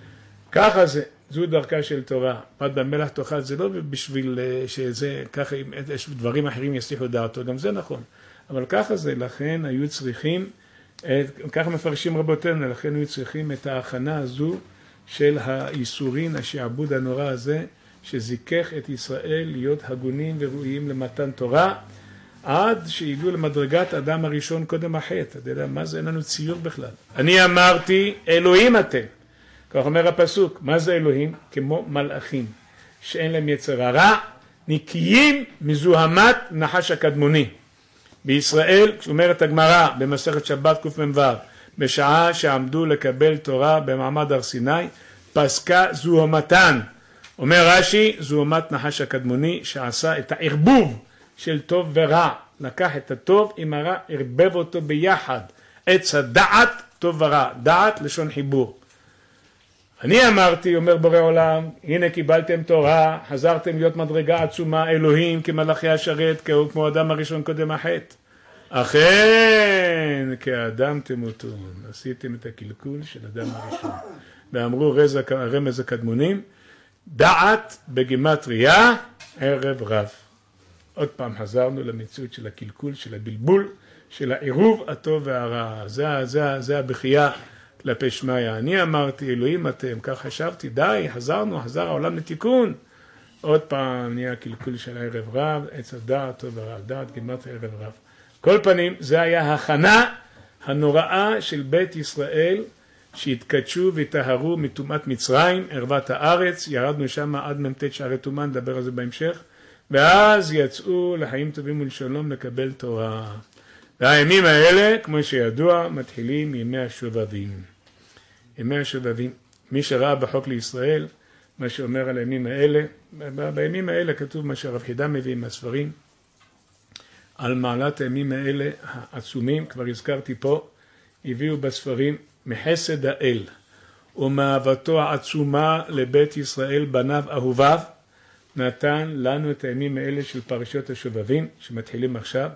[SPEAKER 1] ככה זה, זו דרכה של תורה. פת במלח תאכל, זה לא בשביל שזה, ככה, יש דברים אחרים יסיחו דעתו, גם זה נכון. אבל ככה זה, לכן היו צריכים, ככה מפרשים רבותינו, לכן היו צריכים את ההכנה הזו, של האיסורין, השעבוד הנורא הזה, שזיכך את ישראל להיות הגונים וראויים למתן תורה, עד שהגיעו למדרגת אדם הראשון קודם החטא. אתה יודע, מה זה? אין לנו ציור בכלל. אני אמרתי, אלוהים אתם. כך אומר הפסוק, מה זה אלוהים? כמו מלאכים, שאין להם יצר הרע, נקיים מזוהמת נחש הקדמוני. בישראל, כשאומרת הגמרא במסכת שבת קמ"ו, בשעה שעמדו לקבל תורה במעמד הר סיני, פסקה זוהמתן. אומר רש"י, זוהמת נחש הקדמוני, שעשה את הערבוב של טוב ורע. לקח את הטוב עם הרע, ערבב אותו ביחד. עץ הדעת, טוב ורע. דעת לשון חיבור. אני אמרתי, אומר בורא עולם, הנה קיבלתם תורה, חזרתם להיות מדרגה עצומה, אלוהים כמלאכי השרת, כמו אדם הראשון קודם החטא. אכן, כאדם תמותון, עשיתם את הקלקול של אדם הראשון. ואמרו רמז הקדמונים, דעת בגימטריה ערב רב. עוד פעם חזרנו למציאות של הקלקול, של הבלבול, של העירוב הטוב והרע. זה הבכייה כלפי שמיא. אני אמרתי, אלוהים אתם, כך חשבתי, די, חזר העולם לתיקון. עוד פעם נהיה הקלקול של הערב רב, עץ הדעת טוב ורע, דעת גימטריה ערב רב. כל פנים, זה היה הכנה הנוראה של בית ישראל, שהתקדשו והתאהרו מטומאת מצרים, ערוות הארץ, ירדנו שם עד מ"ט שערי טומאה, נדבר על זה בהמשך, ואז יצאו לחיים טובים ולשלום לקבל תורה. והימים האלה, כמו שידוע, מתחילים ימי השובבים. ימי השובבים, מי שראה בחוק לישראל, מה שאומר על הימים האלה, בימים האלה כתוב מה שהרב חידה מביא מהספרים, על מעלת הימים האלה העצומים, כבר הזכרתי פה, הביאו בספרים מחסד האל ומאהבתו העצומה לבית ישראל בניו אהוביו, נתן לנו את הימים האלה של פרשיות השובבים שמתחילים עכשיו,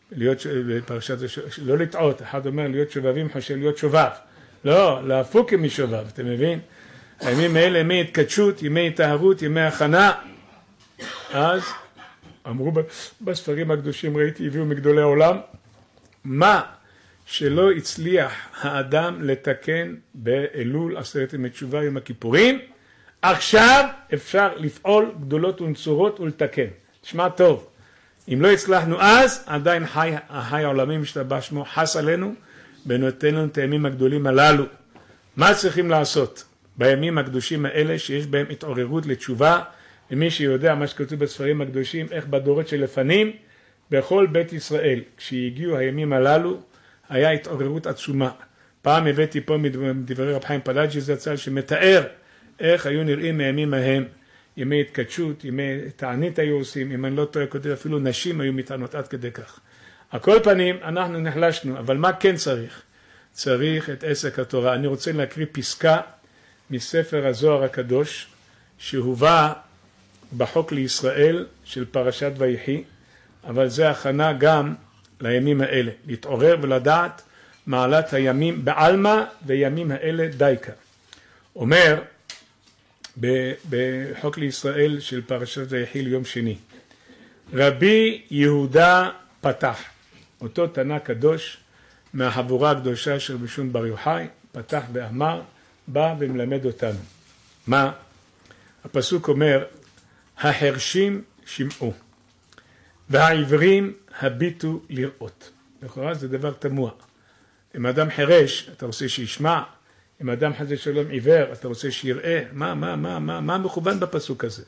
[SPEAKER 1] בפרשת, לא לטעות, אחד אומר להיות שובבים חושב להיות שובב, לא, להפוק משובב, אתה מבין? הימים האלה ימי התקדשות, ימי טהרות, ימי הכנה. אז אמרו בספרים הקדושים, ראיתי, הביאו מגדולי העולם, מה שלא הצליח האדם לתקן באלול 10 ימי תשובה יום הכיפורים, עכשיו אפשר לפעול גדולות ונצורות ולתקן. תשמע טוב, אם לא הצלחנו אז, עדיין חי העולמים משתבח שמו, חס עלינו ונותן לנו את הימים הגדולים הללו. מה צריכים לעשות בימים הקדושים האלה שיש בהם התעוררות לתשובה? ומי שיודע מה שכתוב בספרים הקדושים, איך בדורות שלפנים, בכל בית ישראל, כשהגיעו הימים הללו, היה התעוררות עצומה. פעם הבאתי פה מדברי רב חיים פלאג'י זצ"ל שמתאר איך היו נראים הימים ההם, ימי התקדשות, ימי תענית היו עושים, אם אני לא טועה כותב אפילו נשים היו מתענות עד כדי כך. על כל פנים אנחנו נחלשנו, אבל מה כן צריך? צריך את עסק התורה. אני רוצה להקריא פסקה מספר הזוהר הקדוש שהובא בחוק לישראל של פרשת ויחי, אבל זה הכנה גם לימים האלה, להתעורר ולדעת מעלת הימים בעלמא וימים האלה דייקה. אומר בחוק לישראל של פרשת ויחי ליום שני, רבי יהודה פתח, אותו תנא קדוש מהחבורה הקדושה של רבי שמעון בר יוחאי, פתח ואמר, בא ומלמד אותנו. מה? הפסוק אומר, החרשים שמעו והעיוורים הביטו לראות. לכאורה זה דבר תמוה. אם אדם חרש, אתה רוצה שישמע, אם אדם חס ושלום עיוור, אתה רוצה שיראה, מה מכוון בפסוק הזה?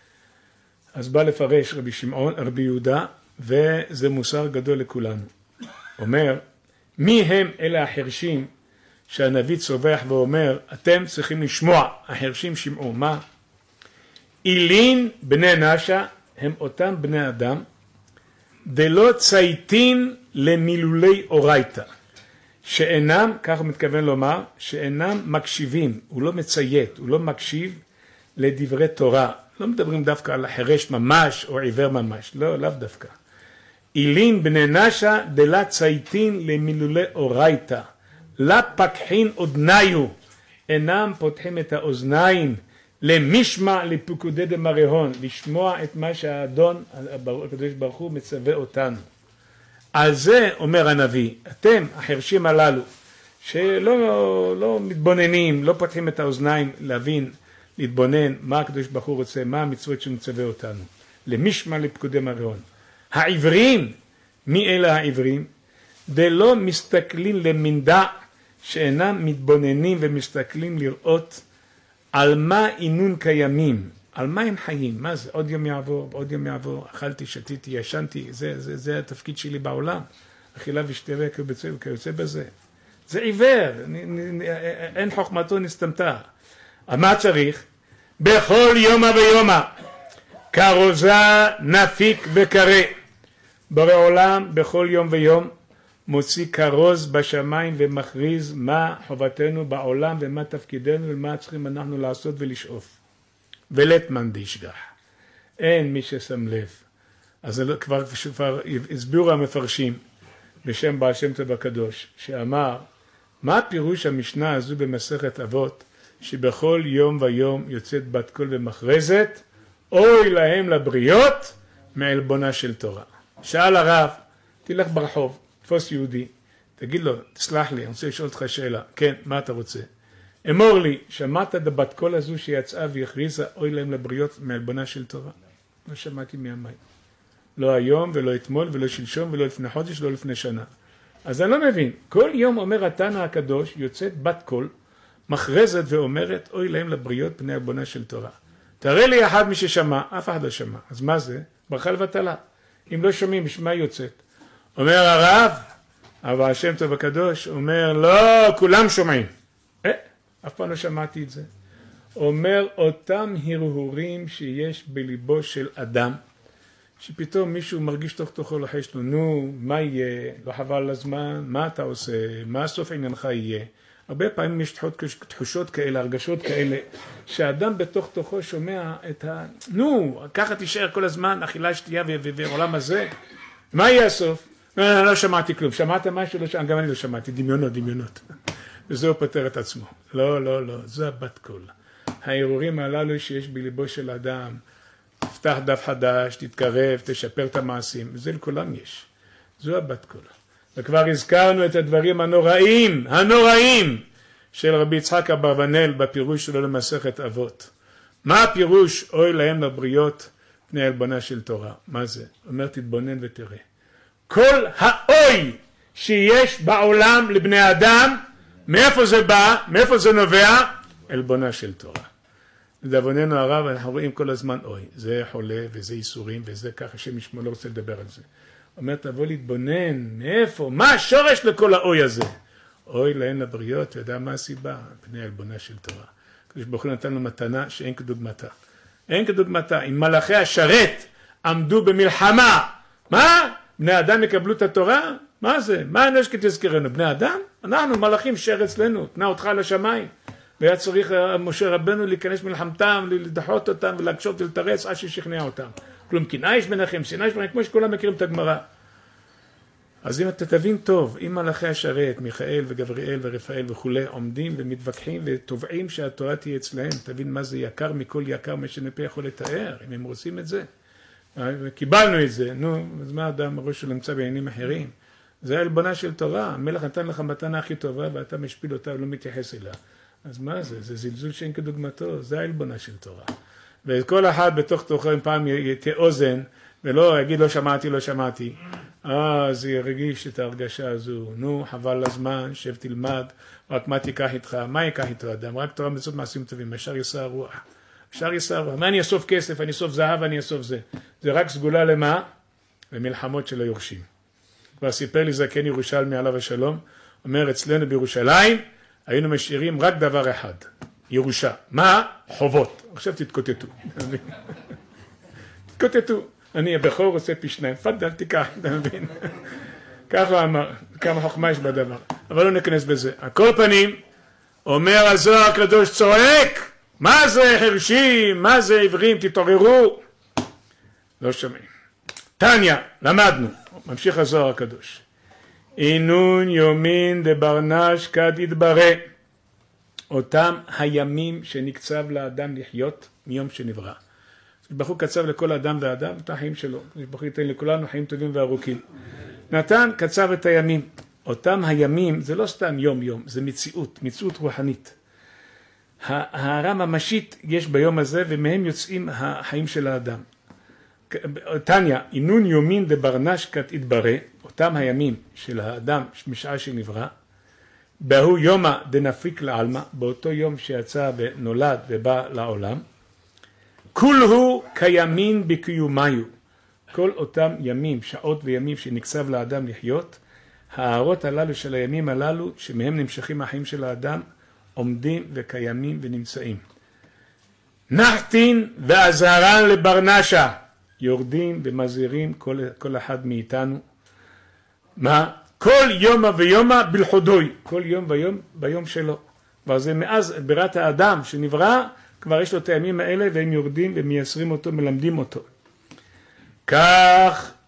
[SPEAKER 1] אז בא לפרש רבי יהודה, וזה מוסר גדול לכולנו. אומר, מי הם אלה החרשים שהנביא צובח ואומר, אתם צריכים לשמוע, החרשים שמעו, מה? אילין בני נשה הם אותם בני אדם, דלא צייתין למילולי אורייתא, שאינם, כך הוא מתכוון לומר, שאינם מקשיבים, הוא לא מציית, הוא לא מקשיב לדברי תורה. לא מדברים דווקא על החרש ממש או עיוור ממש, לא, לאו דווקא. אילין בני נשה דלא צייתין למילולי אורייתא, לא פקחין אוזניו, אינם פותחים את האוזניים, למשמע לפקודי דמריהון, לשמוע את מה שהאדון, הקדוש ברוך הוא מצווה אותנו. על זה אומר הנביא, אתם החרשים הללו, שלא מתבוננים, לא פותחים את האוזניים להבין, להתבונן מה הקדוש ברוך הוא רוצה, מה המצוות שמצווה אותנו. למשמע לפקודי מריהון. העברים, מי אלה העברים? דלא מסתכלים למנדע, שאינם מתבוננים ומסתכלים לראות על מה אינון קיימים, על מה הם חיים, מה זה, עוד יום יעבור, עוד יום יעבור, אכלתי, שתיתי, ישנתי, זה התפקיד שלי בעולם, אכילה ושתייה וכיוצא בזה. זה עיוור, אין חוכמתו נסתמתה. מה צריך? בכל יומה ויומה, כרוזה נפיק וקרא. בורא עולם בכל יום ויום מוציא כרוז בשמיים ומכריז מה חובתנו בעולם ומה תפקידנו ומה צריכים אנחנו לעשות ולשאוף. ולטמן דישגח. אין מי ששם לב. אז כבר הסבירו המפרשים בשם בעל שם טוב הקדוש, שאמר, מה פירוש המשנה הזו במסכת אבות, שבכל יום ויום יוצאת בת קול ומכרזת, אוי להם לבריות מעלבונה של תורה. שאל הרב, תלך ברחוב, תפוס יהודי, תגיד לו, תסלח לי, אני רוצה לשאול אותך שאלה. כן, מה אתה רוצה? אמור לי, שמעת את הבת קול הזו שיצאה והכריזה, אוי להם לבריות מעלבונה של תורה? לא שמעתי מימיי. לא היום ולא אתמול ולא שלשום ולא לפני חודש ולא לפני שנה. אז אני לא מבין, כל יום אומר התנא הקדוש, יוצאת בת קול, מכרזת ואומרת, אוי להם לבריות פני עלבונה של תורה. תראה לי אחד מי ששמע, אף אחד לא שמע. אז מה זה? ברכה לבטלה. אם לא שומעים, בשמה יוצאת. אומר הרב, אבל השם טוב הקדוש, אומר, לא, כולם שומעים. אף פעם לא שמעתי את זה. אומר, אותם הרהורים שיש בליבו של אדם, שפתאום מישהו מרגיש תוך תוכו לוחש לו, נו, מה יהיה? לא חבל על הזמן? מה אתה עושה? מה הסוף עניינך יהיה? הרבה פעמים יש תחושות כאלה, הרגשות כאלה, שהאדם בתוך תוכו שומע את נו, ככה תישאר כל הזמן, אכילה, שתייה ועולם הזה. מה יהיה הסוף? לא שמעתי כלום. שמעת משהו? גם אני לא שמעתי. דמיונות. וזה הוא פותר את עצמו. לא, זה הבת קול. הערעורים הללו שיש בליבו של אדם, תפתח דף חדש, תתקרב, תשפר את המעשים, וזה לכולם יש. זו הבת קול. וכבר הזכרנו את הדברים הנוראים של רבי יצחק אברבנאל בפירוש שלו למסכת אבות. מה הפירוש? אוי להם לבריות פני עלבונה של תורה. מה זה? אומר תתבונן ותראה. כל האוי שיש בעולם לבני אדם, מאיפה זה בא? מאיפה זה נובע? עלבונה של תורה. לדאבוננו הרב, אנחנו רואים כל הזמן אוי. זה חולה וזה ייסורים וזה ככה, השם ישמור, לא רוצה לדבר על זה. אומר תבוא להתבונן, מאיפה? מה השורש לכל האוי הזה? אוי להם לבריות, וידע מה הסיבה? פני עלבונה של תורה. הקדוש ברוך הוא נתן לנו מתנה שאין כדוגמתה. אין כדוגמתה. אם מלאכי השרת עמדו במלחמה, מה? בני אדם יקבלו את התורה? מה זה? מה הנשק תזכרנו? בני אדם? אנחנו מלאכים שר אצלנו, תנה אותך לשמיים. והיה צריך משה רבנו להיכנס מלחמתם, לדחות אותם ולהקשות ולתרץ עד ששכנע אותם. כלום קנאה יש ביניכם, שנאה יש ביניכם, כמו שכולם מכירים את הגמרא. אז אם אתה תבין טוב, אם מלאכי השרת, מיכאל וגבריאל ורפאל וכולי, עומדים ומתווכחים ותובעים שהתורה תהיה אצלהם, תבין מה זה יקר מכל יקר, מה שנפה יכול לתאר, אם הם רוצים את זה. קיבלנו את זה, נו, אז מה אדם ראש שלו נמצא בעניינים אחרים? זה העלבונה של תורה, המלך נתן לך מתנה הכי טובה ואתה משפיל אותה ולא מתייחס אליה. אז מה זה? זה זלזול שאין כדוגמתו, זה העלבונה של תורה. וכל אחד בתוך תוכו אם פעם יתהיה אוזן, ולא יגיד לא שמעתי, אז ירגיש את ההרגשה הזו, נו חבל לזמן, שב תלמד, רק מה תיקח איתך, מה ייקח איתו אדם, רק תורה מצוות מעשים טובים, ישר יישא הרוח, מה אני אסוף כסף, אני אסוף זהב, אני אסוף זה, זה רק סגולה למה? למלחמות של היורשים. כבר סיפר לי זקן ירושלמי עליו השלום, אומר אצלנו בירושלים, היינו משאירים רק דבר אחד, ירושה, מה? חובות, עכשיו תתקוטטו, תתקוטטו. אני הבכור רוצה פי שניים, פדל תיקח, אתה מבין? ככה אמר, כמה חוכמה יש בדבר, אבל לא נכנס בזה. על כל פנים, אומר הזוהר הקדוש צועק, מה זה חרשים, מה זה עיוורים, תתעוררו. לא שומעים. תניא, למדנו, ממשיך הזוהר הקדוש. אינון יומין דברנש כד יתברא, אותם הימים שנקצב לאדם לחיות מיום שנברא. ברוך קצב לכל אדם ואדם את החיים שלו. ברוך ייתן לכולנו חיים טובים וארוכים. נתן קצב את הימים. אותם הימים זה לא סתם יום, זה מציאות רוחנית. הערה ממשית יש ביום הזה ומהם יוצאים החיים של האדם. תניא, אינון יומין דברנש כד יתברא, אותם הימים של האדם משעה שנברא, בהו יומא דנפיק לעלמא, באותו יום שיצא ונולד ובא לעולם, כולהו כימין בקיומיו, כל אותם ימים, שעות וימים שנקצב לאדם לחיות, ההערות הללו של הימים הללו, שמהם נמשכים החיים של האדם, עומדים וקיימים ונמצאים. נחתין ואזהרן לברנשה, יורדים ומזהירים כל אחד מאיתנו. מה? כל יום ויומא בלחודוי, כל יום ויום ביום שלו. כבר זה מאז בריאת האדם שנברא, כבר יש לו את הימים האלה והם יורדים ומייסרים אותו, מלמדים אותו. כך,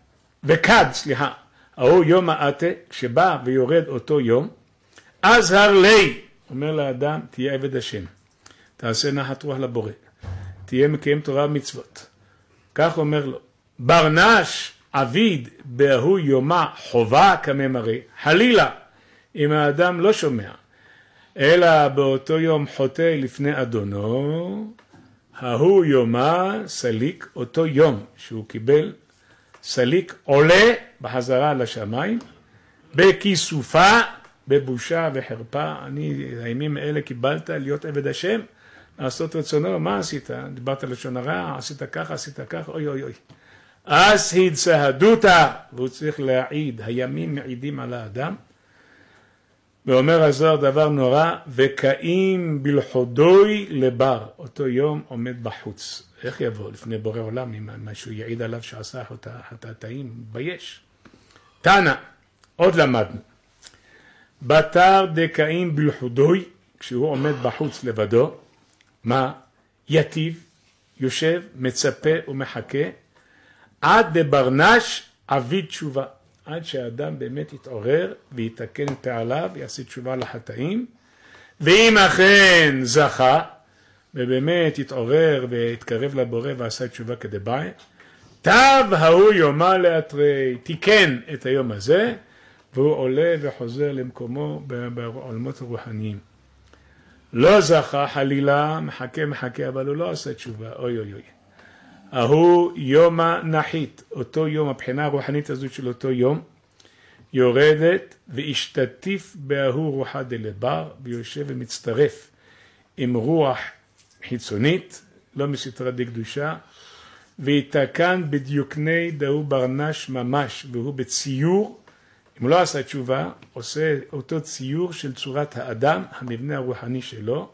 [SPEAKER 1] ההוא יום העתה, כשבא ויורד אותו יום, אז הרלי, אומר לאדם, תהיה עבד השם, תעשה נחת רוח לבורא, תהיה מקיים תורה ומצוות. כך אומר לו, ברנש עביד בהוא יומה חובה כממרא, חלילה, אם האדם לא שומע, אלא באותו יום חוטא לפני אדונו, ההוא יומה סליק, אותו יום שהוא קיבל סליק, עולה בחזרה לשמיים, בכיסופה, בבושה וחרפה. הימים האלה קיבלת להיות עבד השם, לעשות רצונו, מה עשית? דיברת לשון הרע, עשית ככה, אוי אוי אוי. אז הצהדותה, והוא צריך להעיד, הימים מעידים על האדם, ואומר הזוהר דבר נורא, וקאים בלחודוי לבר, אותו יום עומד בחוץ. איך יבוא לפני בורא עולם, אם משהו יעיד עליו שעשה חטאים, בייש. תנא, עוד למדנו, בתר דקאים בלחודוי, כשהוא עומד בחוץ לבדו, מה? יטיב, יושב, מצפה ומחכה, עד דברנש עביד תשובה, עד שהאדם באמת יתעורר ויתקן את פעליו, יעשה תשובה לחטאים, ואם אכן זכה, ובאמת יתעורר ויתקרב לבורא ועשה תשובה כדבעי, תב ההוא יומה לאתרי, תיקן את היום הזה, והוא עולה וחוזר למקומו בעולמות הרוחניים. לא זכה חלילה, מחכה, אבל הוא לא עשה תשובה, אוי אוי אוי. ההוא יומה נחית, אותו יום, הבחינה הרוחנית הזאת של אותו יום, יורדת והשתתף בהוא רוחה דלבר, ויושב ומצטרף עם רוח חיצונית, לא מסתרה דקדושה, ויתקן בדיוקני דהו ברנש ממש, והוא בציור, אם לא עשה תשובה, עושה אותו ציור של צורת האדם, המבנה הרוחני שלו,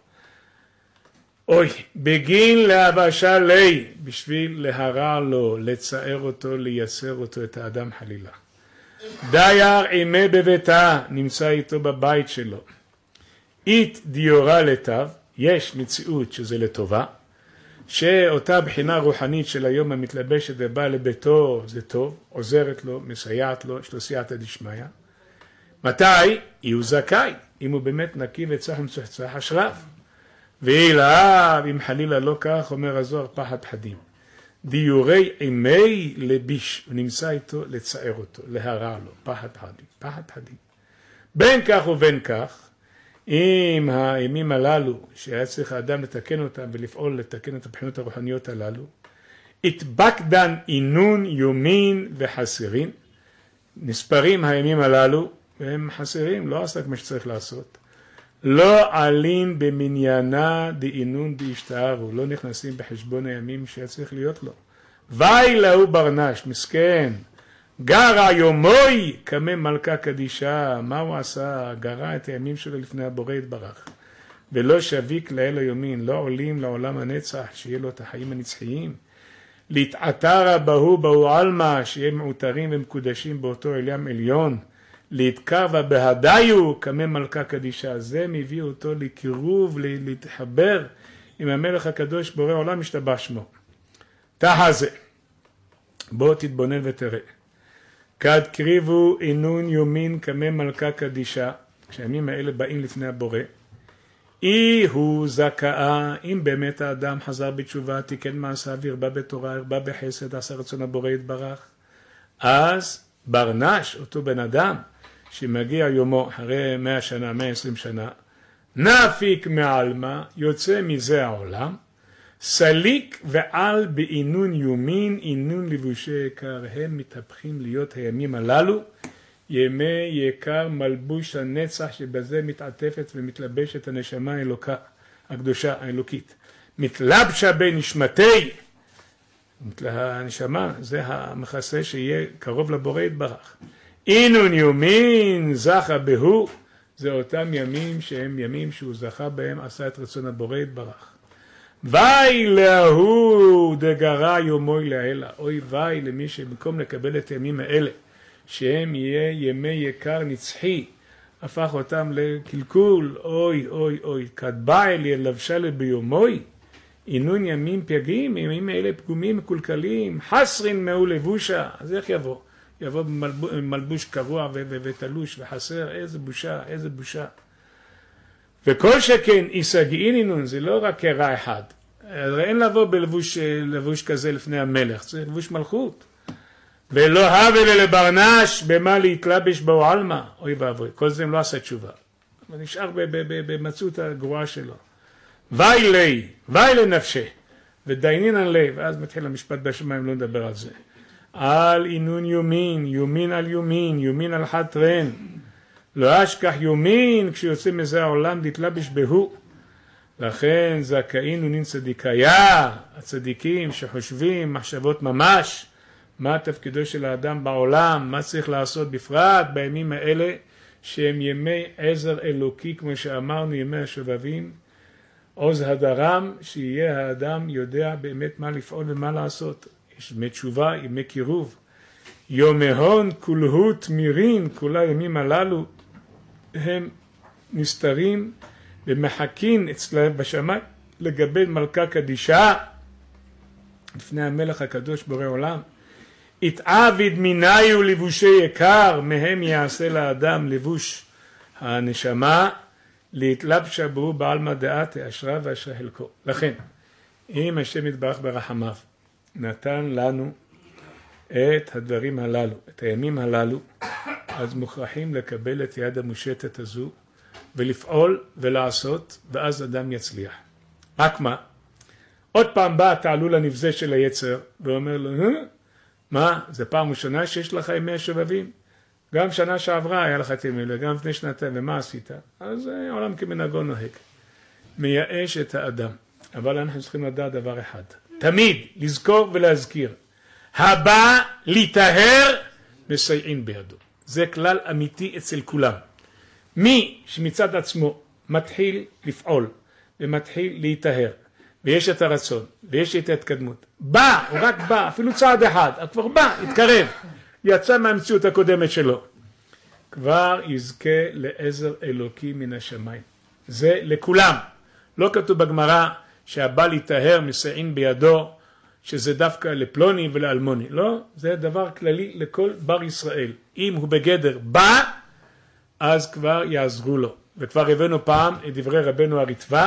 [SPEAKER 1] אוי, בגין להבשה לי, בשביל להרע לו, לצער אותו, לייסר אותו, את האדם חלילה. דייר עימה בביתה, נמצא איתו בבית שלו. אית דיורה לטב, יש מציאות שזה לטובה, שאותה בחינה רוחנית של היום המתלבשת ובאה לביתו זה טוב, עוזרת לו, מסייעת לו, יש לו סייעתא דשמיא. מתי? הוא זכאי, אם הוא באמת נקי וצח ומצוחצח אשריו. ואילאב, אם חלילה לא כך, אומר הזוהר, פחד פחדים. דיורי עימי לביש, הוא נמצא איתו לצער אותו, להרע לו, פחד פחדים. בין כך ובין כך, אם הימים הללו, שהיה צריך האדם לתקן אותם ולפעול לתקן את הבחינות הרוחניות הללו, התבקדן אינון יומין וחסרין, נספרים הימים הללו, והם חסרים, לא עשה כמו שצריך לעשות. לא עלין במניינה דאינון דאשתהרו, לא נכנסים בחשבון הימים שהיה צריך להיות לו. ואי להו ברנש, מסכן, גרה יומוי כמה מלכה קדישה, מה הוא עשה? גרה את הימים שלו לפני הבורא יתברך. ולא שביק לאל היומין, לא עולים לעולם הנצח, שיהיה לו את החיים הנצחיים. להתעתרה בהו עלמא, שיהיה מעוטרים ומקודשים באותו עליון עליון. להתקרבה בהדיו כמה מלכה קדישה, זה מביא אותו לקירוב, להתחבר עם המלך הקדוש בורא עולם משתבח שמו. תחה זה, בוא תתבונן ותראה. כד קריבו אינון יומין כמה מלכה קדישה, כשהימים האלה באים לפני הבורא, אי הוא זכאה, אם באמת האדם חזר בתשובה, תיקן מעשיו, הרבה בתורה, הרבה בחסד, עשה רצון הבורא יתברך, אז ברנש, אותו בן אדם, שמגיע יומו אחרי 100 שנה, 120 שנה, נפיק מעלמה, יוצא מזה העולם, סליק ועל באינון יומין, אינון לבושי יקר, הם מתהפכים להיות הימים הללו, ימי יקר מלבוש הנצח שבזה מתעטפת ומתלבשת הנשמה האלוקה, הקדושה האלוקית. מתלבשה בנשמתי, הנשמה זה המכסה שיהיה קרוב לבורא יתברך. אינון יומין זכה בהו, זה אותם ימים שהם ימים שהוא זכה בהם, עשה את רצון הבורא יתברך. ואי להוא דגרה יומוי להלה, אוי ואי למי שבמקום לקבל את הימים האלה, שהם יהיה ימי יקר נצחי, הפך אותם לקלקול, אוי אוי אוי, כדבעי לבשה ביומוי, אינון ימים פגים, ימים האלה פגומים מקולקלים, חסרין מאו לבושה, אז איך יבוא? יבוא במלבוש קרוע ותלוש וחסר, איזה בושה, איזה בושה. וכל שכן ישגעין אינון, זה לא רק קרע אחד, הרי אין לבוא בלבוש כזה לפני המלך, זה לבוש מלכות. ולא הווה לברנש במה להתלבש בו עלמא, אוי ואבוי, כל זה הם לא עשה תשובה, אבל נשאר במצאות הגרועה שלו. ואי לי, ואי לנפשה, ודיינין על לב, ואז מתחיל המשפט בשמיים, לא נדבר על זה. על אינון יומין, יומין על יומין, יומין על חטרן, לא אשכח יומין, כשיוצא מזה העולם להתלבש בהו. לכן זכאין ונין צדיקיה, הצדיקים שחושבים מחשבות ממש, מה תפקידו של האדם בעולם, מה צריך לעשות בפרט בימים האלה, שהם ימי עזר אלוקי, כמו שאמרנו, ימי השובבים, עוז הדרם, שיהיה האדם יודע באמת מה לפעול ומה לעשות. יש ימי תשובה, ימי קירוב. יומהון כולהות מירין, כל הימים הללו, הם נסתרים ומחכים אצלם בשמיים לגבי מלכה קדישה, לפני המלך הקדוש בורא עולם. התעביד מיני ולבושי יקר, מהם יעשה לאדם לבוש הנשמה, להתלבשה בו בעלמא דעת אשרה ואשרה חלקו. לכן, אם השם יתברך ברחמיו נתן לנו את הדברים הללו, את הימים הללו, אז מוכרחים לקבל את יד המושטת הזו ולפעול ולעשות, ואז אדם יצליח. רק מה? עוד פעם בא התעלול הנבזה של היצר ואומר לו, מה? זה פעם ראשונה שיש לך ימי השובבים? גם שנה שעברה היה לך את ימי אלה, גם לפני שנתיים, ומה עשית? אז העולם כמנהגו נוהג. מייאש את האדם. אבל אנחנו צריכים לדעת דבר אחד. תמיד לזכור ולהזכיר. הבא להיטהר מסייעין בידו. זה כלל אמיתי אצל כולם. מי שמצד עצמו מתחיל לפעול ומתחיל להיטהר, ויש את הרצון, ויש את ההתקדמות, בא, הוא רק בא, אפילו צעד אחד, כבר בא, התקרב, יצא מהמציאות הקודמת שלו, כבר יזכה לעזר אלוקי מן השמיים. זה לכולם. לא כתוב בגמרא שהבא להיטהר מסייעין בידו, שזה דווקא לפלוני ולאלמוני. לא, זה דבר כללי לכל בר ישראל. אם הוא בגדר בא, אז כבר יעזרו לו. וכבר הבאנו פעם את דברי רבנו הריטב"א,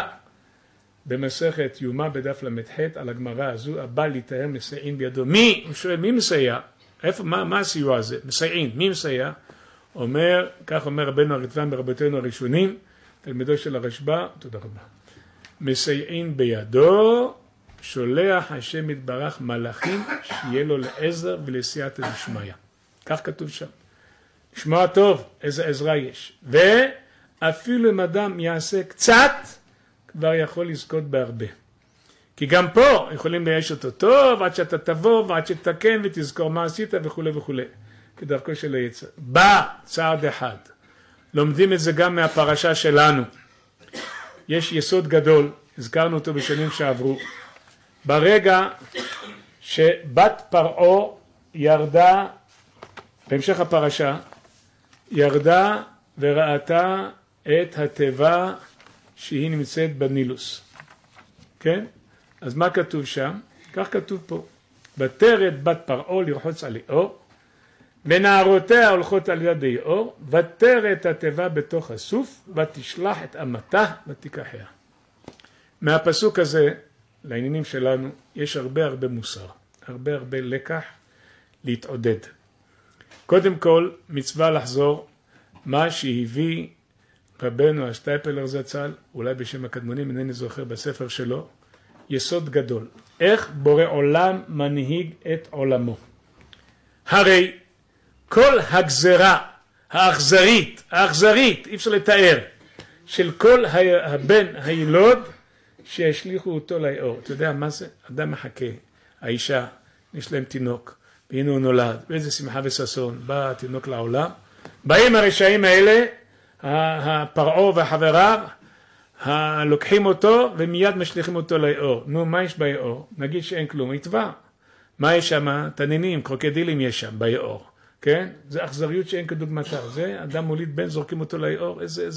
[SPEAKER 1] במסכת יומא בדף ל"ח על הגמרא הזו, הבא להיטהר מסייעין בידו. מי? הוא שואל, מי מסייע? איפה, מה הסיוע הזה? מסייעין, מי מסייע? אומר, כך אומר רבנו הריטב"א ברבותינו הראשונים, תלמידו של הרשב"א, תודה רבה. מסייעין בידו, שולח השם יתברך מלאכים שיהיה לו לעזר ולסייעתא דשמיא. כך כתוב שם. לשמוע טוב איזה עזרה יש. ואפילו אם אדם יעשה קצת, כבר יכול לזכות בהרבה. כי גם פה יכולים לייאש אותו טוב, עד שאתה תבוא ועד שתתקן ותזכור מה עשית וכו' וכו'. כדרכו של היצר. בא צעד אחד. לומדים את זה גם מהפרשה שלנו. יש יסוד גדול, הזכרנו אותו בשנים שעברו. ברגע שבת פרעה ירדה, בהמשך הפרשה, ירדה וראתה את התיבה שהיא נמצאת בנילוס. כן? אז מה כתוב שם? כך כתוב פה. ותרד בת פרעה לרחוץ על יאור, ונערותיה הולכות על יד יאור, ותרד את התיבה בתוך הסוף, ותשלח את אמתה ותיקחיה. מהפסוק הזה, לעניינים שלנו, יש הרבה מוסר, הרבה לקח להתעודד. קודם כל, מצווה לחזור מה שהביא רבנו השטייפלר זצ"ל, אולי בשם הקדמונים, אינני זוכר בספר שלו, יסוד גדול. איך בורא עולם מנהיג את עולמו. הרי כל הגזרה האכזרית, אי אפשר לתאר, של כל הבן הילוד, שהשליחו אותו ליאור. אתה יודע מה זה? אדם מחכה, האישה, יש להם תינוק, והנה הוא נולד, ואיזה שמחה וששון, בא התינוק לעולם. באים הרשעים האלה, הפרעה וחבריו, לוקחים אותו ומיד משליחים אותו ליאור. נו, מה יש ביאור? נגיד שאין כלום, יטבע. מה יש שם? תנינים, קרוקודילים יש שם ביאור. כן? זה אכזריות שאין כדוגמתה. זה אדם מוליד בן, זורקים אותו ליאור,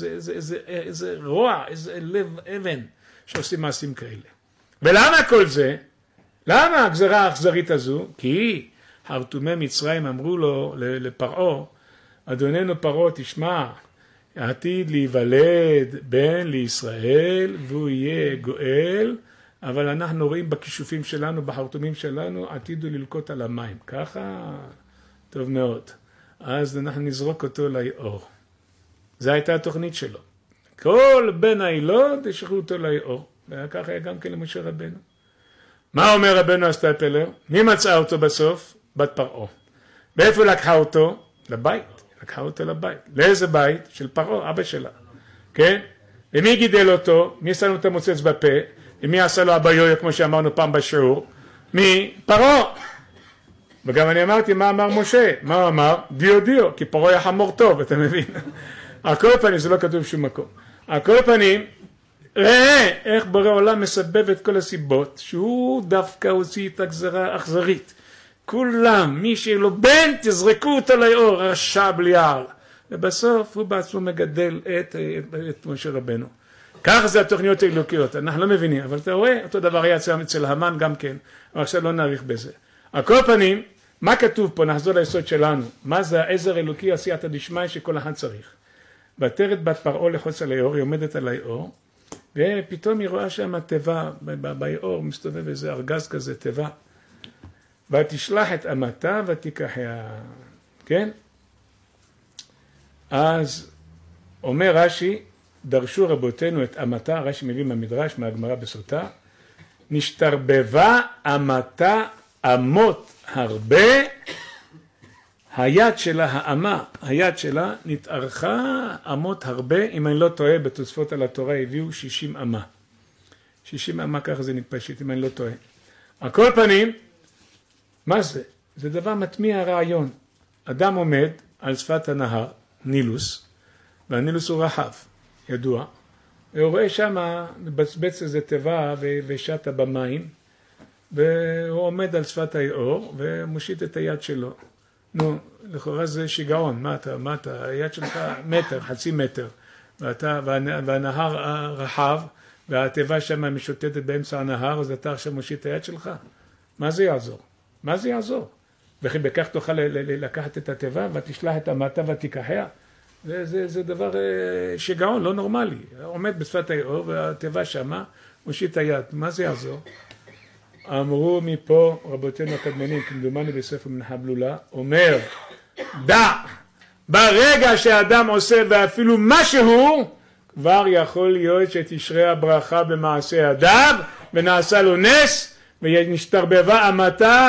[SPEAKER 1] איזה רוע, איזה לב אבן. שעושים מעשים כאלה. ולמה כל זה? למה הגזרה האכזרית הזו? כי חרטומי מצרים אמרו לו, לפרעה, אדוננו פרעה, תשמע, עתיד להיוולד בן לישראל, והוא יהיה גואל, אבל אנחנו רואים בכישופים שלנו, בחרטומים שלנו, עתידו ללקוט על המים. ככה? טוב מאוד. אז אנחנו נזרוק אותו ליאור. זו הייתה התוכנית שלו. כל בן הילוד ישלחו אותו ליאור. וכך היה גם כן למשה רבנו. מה אומר רבנו השטייפלר? מי מצאה אותו בסוף? בת פרעה. ואיפה לקחה אותו? לבית. לקחה אותו לבית. לאיזה בית? של פרעה, אבא שלה. כן? ומי גידל אותו? מי עשה לו את המוצץ בפה? ומי עשה לו אבא יויו, כמו שאמרנו פעם בשיעור? מי? פרעה. וגם אני אמרתי מה אמר משה. מה הוא אמר? דיו, כי פרעה היה חמור טוב, אתה מבין? על כל פנים, זה לא כתוב בשום מקום. על כל פנים, ראה איך בורא עולם מסבב את כל הסיבות, שהוא דווקא הוציא את הגזרה האכזרית. כולם, מי שיהיה לו בן, תזרקו אותו ליאור, רשע בליעל. ובסוף הוא בעצמו מגדל את משה רבנו. כך זה התוכניות האלוקיות, אנחנו לא מבינים, אבל אתה רואה, אותו דבר היה אצל המן גם כן, אבל עכשיו לא נאריך בזה. על כל פנים, מה כתוב פה? נחזור ליסוד שלנו. מה זה העזר אלוקי עשייתא דשמיא שכל אחד צריך? ותרד בת פרעה לחוץ על היאור, היא עומדת על היאור, ופתאום היא רואה שם תיבה, ביאור מסתובב איזה ארגז כזה, תיבה. ותשלח את אמתה ותיקחיה, כן? אז אומר רש"י, דרשו רבותינו את אמתה, רש"י מביא מהמדרש, מהגמרא בסוטה, נשתרבבה אמתה אמות הרבה, היד שלה, האמה, היד שלה נתארכה אמות הרבה, אם אני לא טועה, בתוספות על התורה הביאו 60 אמה. 60 אמה ככה זה נתפשט, אם אני לא טועה. על כל פנים, מה זה? זה דבר מטמיע הרעיון. אדם עומד על שפת הנהר, נילוס, והנילוס הוא רחב, ידוע, והוא רואה שם, מבצבץ איזה תיבה ושטה במים, והוא עומד על שפת היאור ומושיט את היד שלו. נו, לכאורה זה שיגעון, מה אתה, היד שלך מטר, חצי מטר, והנהר רחב, והתיבה שם משוטטת באמצע הנהר, אז אתה עכשיו מושיט את היד שלך? מה זה יעזור? מה זה יעזור? וכי בכך תוכל לקחת את התיבה ותשלח את אמתה ותיקחיה? זה דבר שיגעון, לא נורמלי. עומד בשפת היאור והתיבה שמה, מושיט את היד, מה זה יעזור? אמרו מפה רבותינו הקדמונים, כמדומני בספר מנחה בלולה, אומר, דע, ברגע שהאדם עושה ואפילו משהו, כבר יכול להיות שתשרה הברכה במעשה ידיו, ונעשה לו נס, ונשתרבבה אמתה,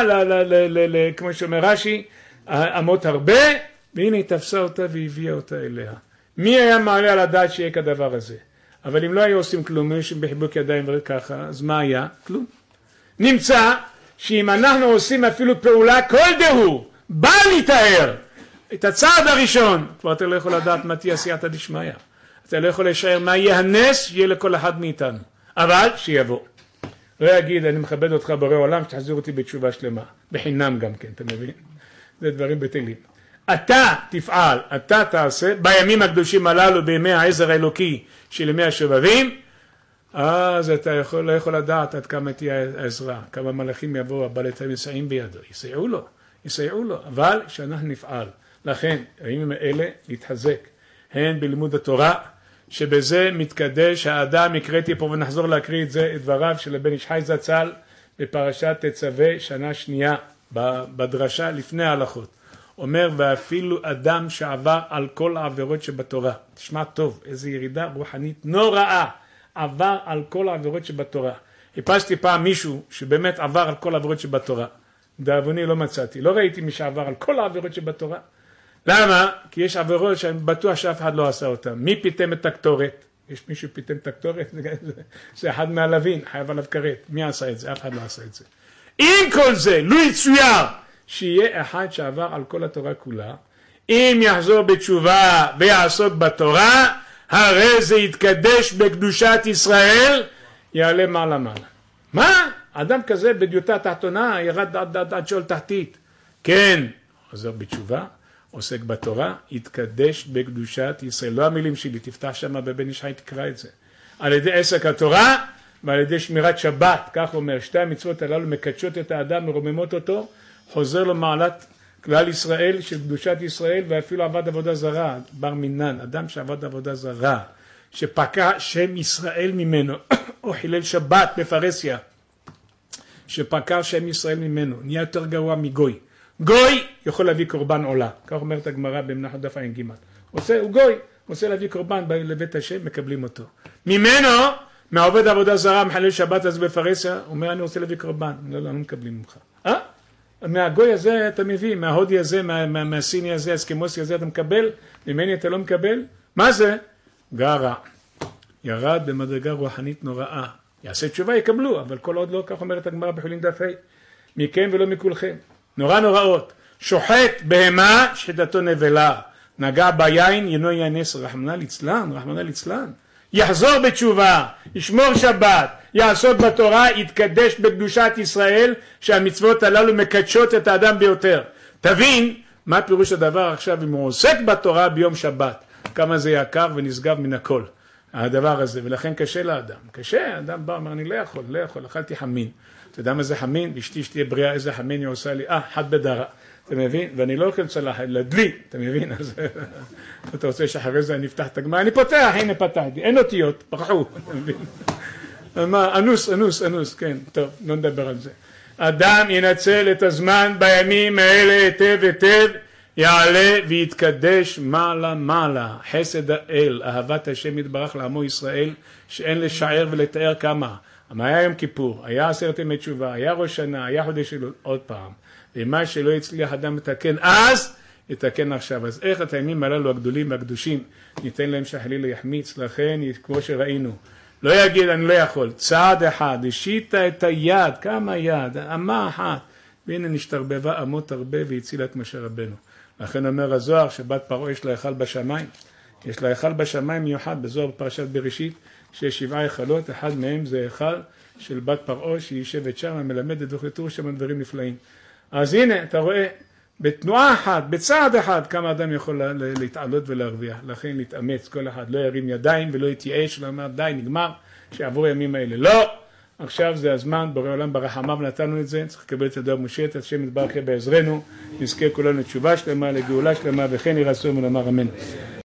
[SPEAKER 1] כמו שאומר רש"י, אמות הרבה, והנה היא תפסה אותה והביאה אותה אליה. מי היה מעלה על הדעת שיהיה כדבר הזה? אבל אם לא היו עושים כלום, מישהו בחיבוק ידיים וככה, אז מה היה? כלום. נמצא שאם אנחנו עושים אפילו פעולה כלשהו, בא להתאר את הצעד הראשון, כבר אתה לא יכול לדעת מה תהיה עשייתא דשמיא. אתה לא יכול לשער מה יהיה הנס שיהיה לכל אחד מאיתנו. אבל שיבוא. לא יגיד, אני מכבד אותך בורא עולם, שתחזיר אותי בתשובה שלמה. בחינם גם כן, אתה מבין? זה דברים בטלים. אתה תפעל, אתה תעשה, בימים הקדושים הללו, בימי העזר האלוקי של ימי השובבים, אז אתה לא יכול לדעת עד כמה תהיה העזרה, כמה מלאכים יבואו, הבעלתם יסעים בידו, יסייעו לו, אבל שאנחנו נפעל. לכן, הימים האלה להתחזק, הן בלימוד התורה, שבזה מתקדש האדם, הקראתי פה ונחזור להקריא את זה, את דבריו של הבן איש חי זצ"ל, בפרשת תצווה שנה שנייה, בדרשה לפני ההלכות. אומר, ואפילו אדם שעבר על כל העבירות שבתורה, תשמע טוב, איזו ירידה רוחנית נוראה, עבר על כל העבירות שבתורה. חיפשתי פעם מישהו שבאמת עבר על כל העבירות שבתורה. דאבוני לא מצאתי, לא ראיתי מי שעבר על כל העבירות שבתורה. למה? כי יש עבירות שאני בטוח שאף אחד לא עשה אותן. מי פיתם את הקטורת? יש מישהו פיתם את הקטורת? זה אחד מהלווין, חייב עליו כרת. מי עשה את זה? אף אחד לא עשה את זה. עם כל זה, לא יצויר שיהיה אחד שעבר על כל התורה כולה, אם יחזור בתשובה ויעסוק בתורה, הרי זה יתקדש בקדושת ישראל, יעלה מעלה מעלה. מה? אדם כזה בדיוטה תחתונה ירד עד שאול תחתית. כן, חזר בתשובה, עוסק בתורה, יתקדש בקדושת ישראל. לא המילים שלי, תפתח שם בבן איש חי, תקרא את זה. על ידי עסק התורה ועל ידי שמירת שבת, כך אומר, שתי המצוות הללו מקדשות את האדם, מרוממות אותו, חוזר לו מעלת כלל ישראל של קדושת ישראל, ואפילו עבד עבודה זרה, בר מינן, אדם שעבד עבודה זרה, שפקע שם ישראל ממנו, או חילל שבת בפרסיה, שפקע שם ישראל ממנו, נהיה יותר גרוע מגוי. גוי יכול להביא קורבן עולה, כך אומרת הגמרא במנחה דף ע"ג. הוא גוי, רוצה להביא קורבן לבית השם, מקבלים אותו. ממנו, מעובד עבודה זרה, מחלל שבת אז בפרסיה, הוא אומר אני רוצה להביא קורבן, לא מקבלים ממך. מהגוי הזה אתה מביא, מההודי הזה, מהסיני הזה, הסכמוסי הזה אתה מקבל, ממני אתה לא מקבל. מה זה? גרע. ירד במדרגה רוחנית נוראה. יעשה תשובה יקבלו, אבל כל עוד לא, כך אומרת הגמרא בחולין דף ה', מכם ולא מכולכם. נורא נוראות. שוחט בהמה שחיטתו נבלה. נגע ביין ינו יאנס, רחמנא ליצלן. יחזור בתשובה, ישמור שבת, יעסוק בתורה, יתקדש בקדושת ישראל, שהמצוות הללו מקדשות את האדם ביותר. תבין מה פירוש הדבר עכשיו אם הוא עוסק בתורה ביום שבת, כמה זה יקר ונשגב מן הכל, הדבר הזה, ולכן קשה לאדם. קשה, האדם בא, אומר אני לא יכול, אכלתי חמין. אתה יודע מה זה חמין? אשתי שתהיה בריאה, איזה חמין היא עושה לי? חד בדרה. אתה מבין? ואני לא אוכל צלחת, אלא דלי, אתה מבין? אז אתה רוצה שאחרי זה אני אפתח את הגמרא, אני פותח, הנה פתחתי, אין אותיות, פרחו, אתה מבין? מה, אנוס, כן, טוב, לא נדבר על זה. אדם ינצל את הזמן בימים האלה היטב, יעלה ויתקדש מעלה, חסד האל, אהבת השם יתברך לעמו ישראל, שאין לשער ולתאר כמה. היה יום כיפור, היה 10 ימי תשובה, היה ראש שנה, היה חודש אלול, עוד פעם. ומה שלא הצליח אדם לתקן אז, יתקן עכשיו. אז איך את הימים הללו הגדולים והקדושים, ניתן להם שחלילה יחמיץ, לכן כמו שראינו, לא יגיד אני לא יכול, צעד אחד, השיטה את היד, כמה יד, אמה אחת, והנה נשתרבבה אמות הרבה והצילה את משה רבנו. לכן אומר הזוהר שבת פרעה יש לה היכל בשמיים, יש לה היכל בשמיים מיוחד בזוהר בפרשת בראשית, שיש 7 היכלות, אחד מהם זה היכל של בת פרעה שהיא יושבת שם, מלמדת וכתוב שם דברים נפלאים. אז הנה אתה רואה בתנועה אחת, בצעד אחד, כמה אדם יכול להתעלות ולהרוויח. לכן להתאמץ, כל אחד לא ירים ידיים ולא יתייאש, לא אומר די נגמר, שיעברו הימים האלה. לא! עכשיו זה הזמן, בורא עולם ברחמיו נתנו את זה, צריך לקבל את הדבר מושט, השם יתברך בעזרנו, נזכה כולנו לתשובה שלמה, לגאולה שלמה, וכן ירצו ולומר אמן.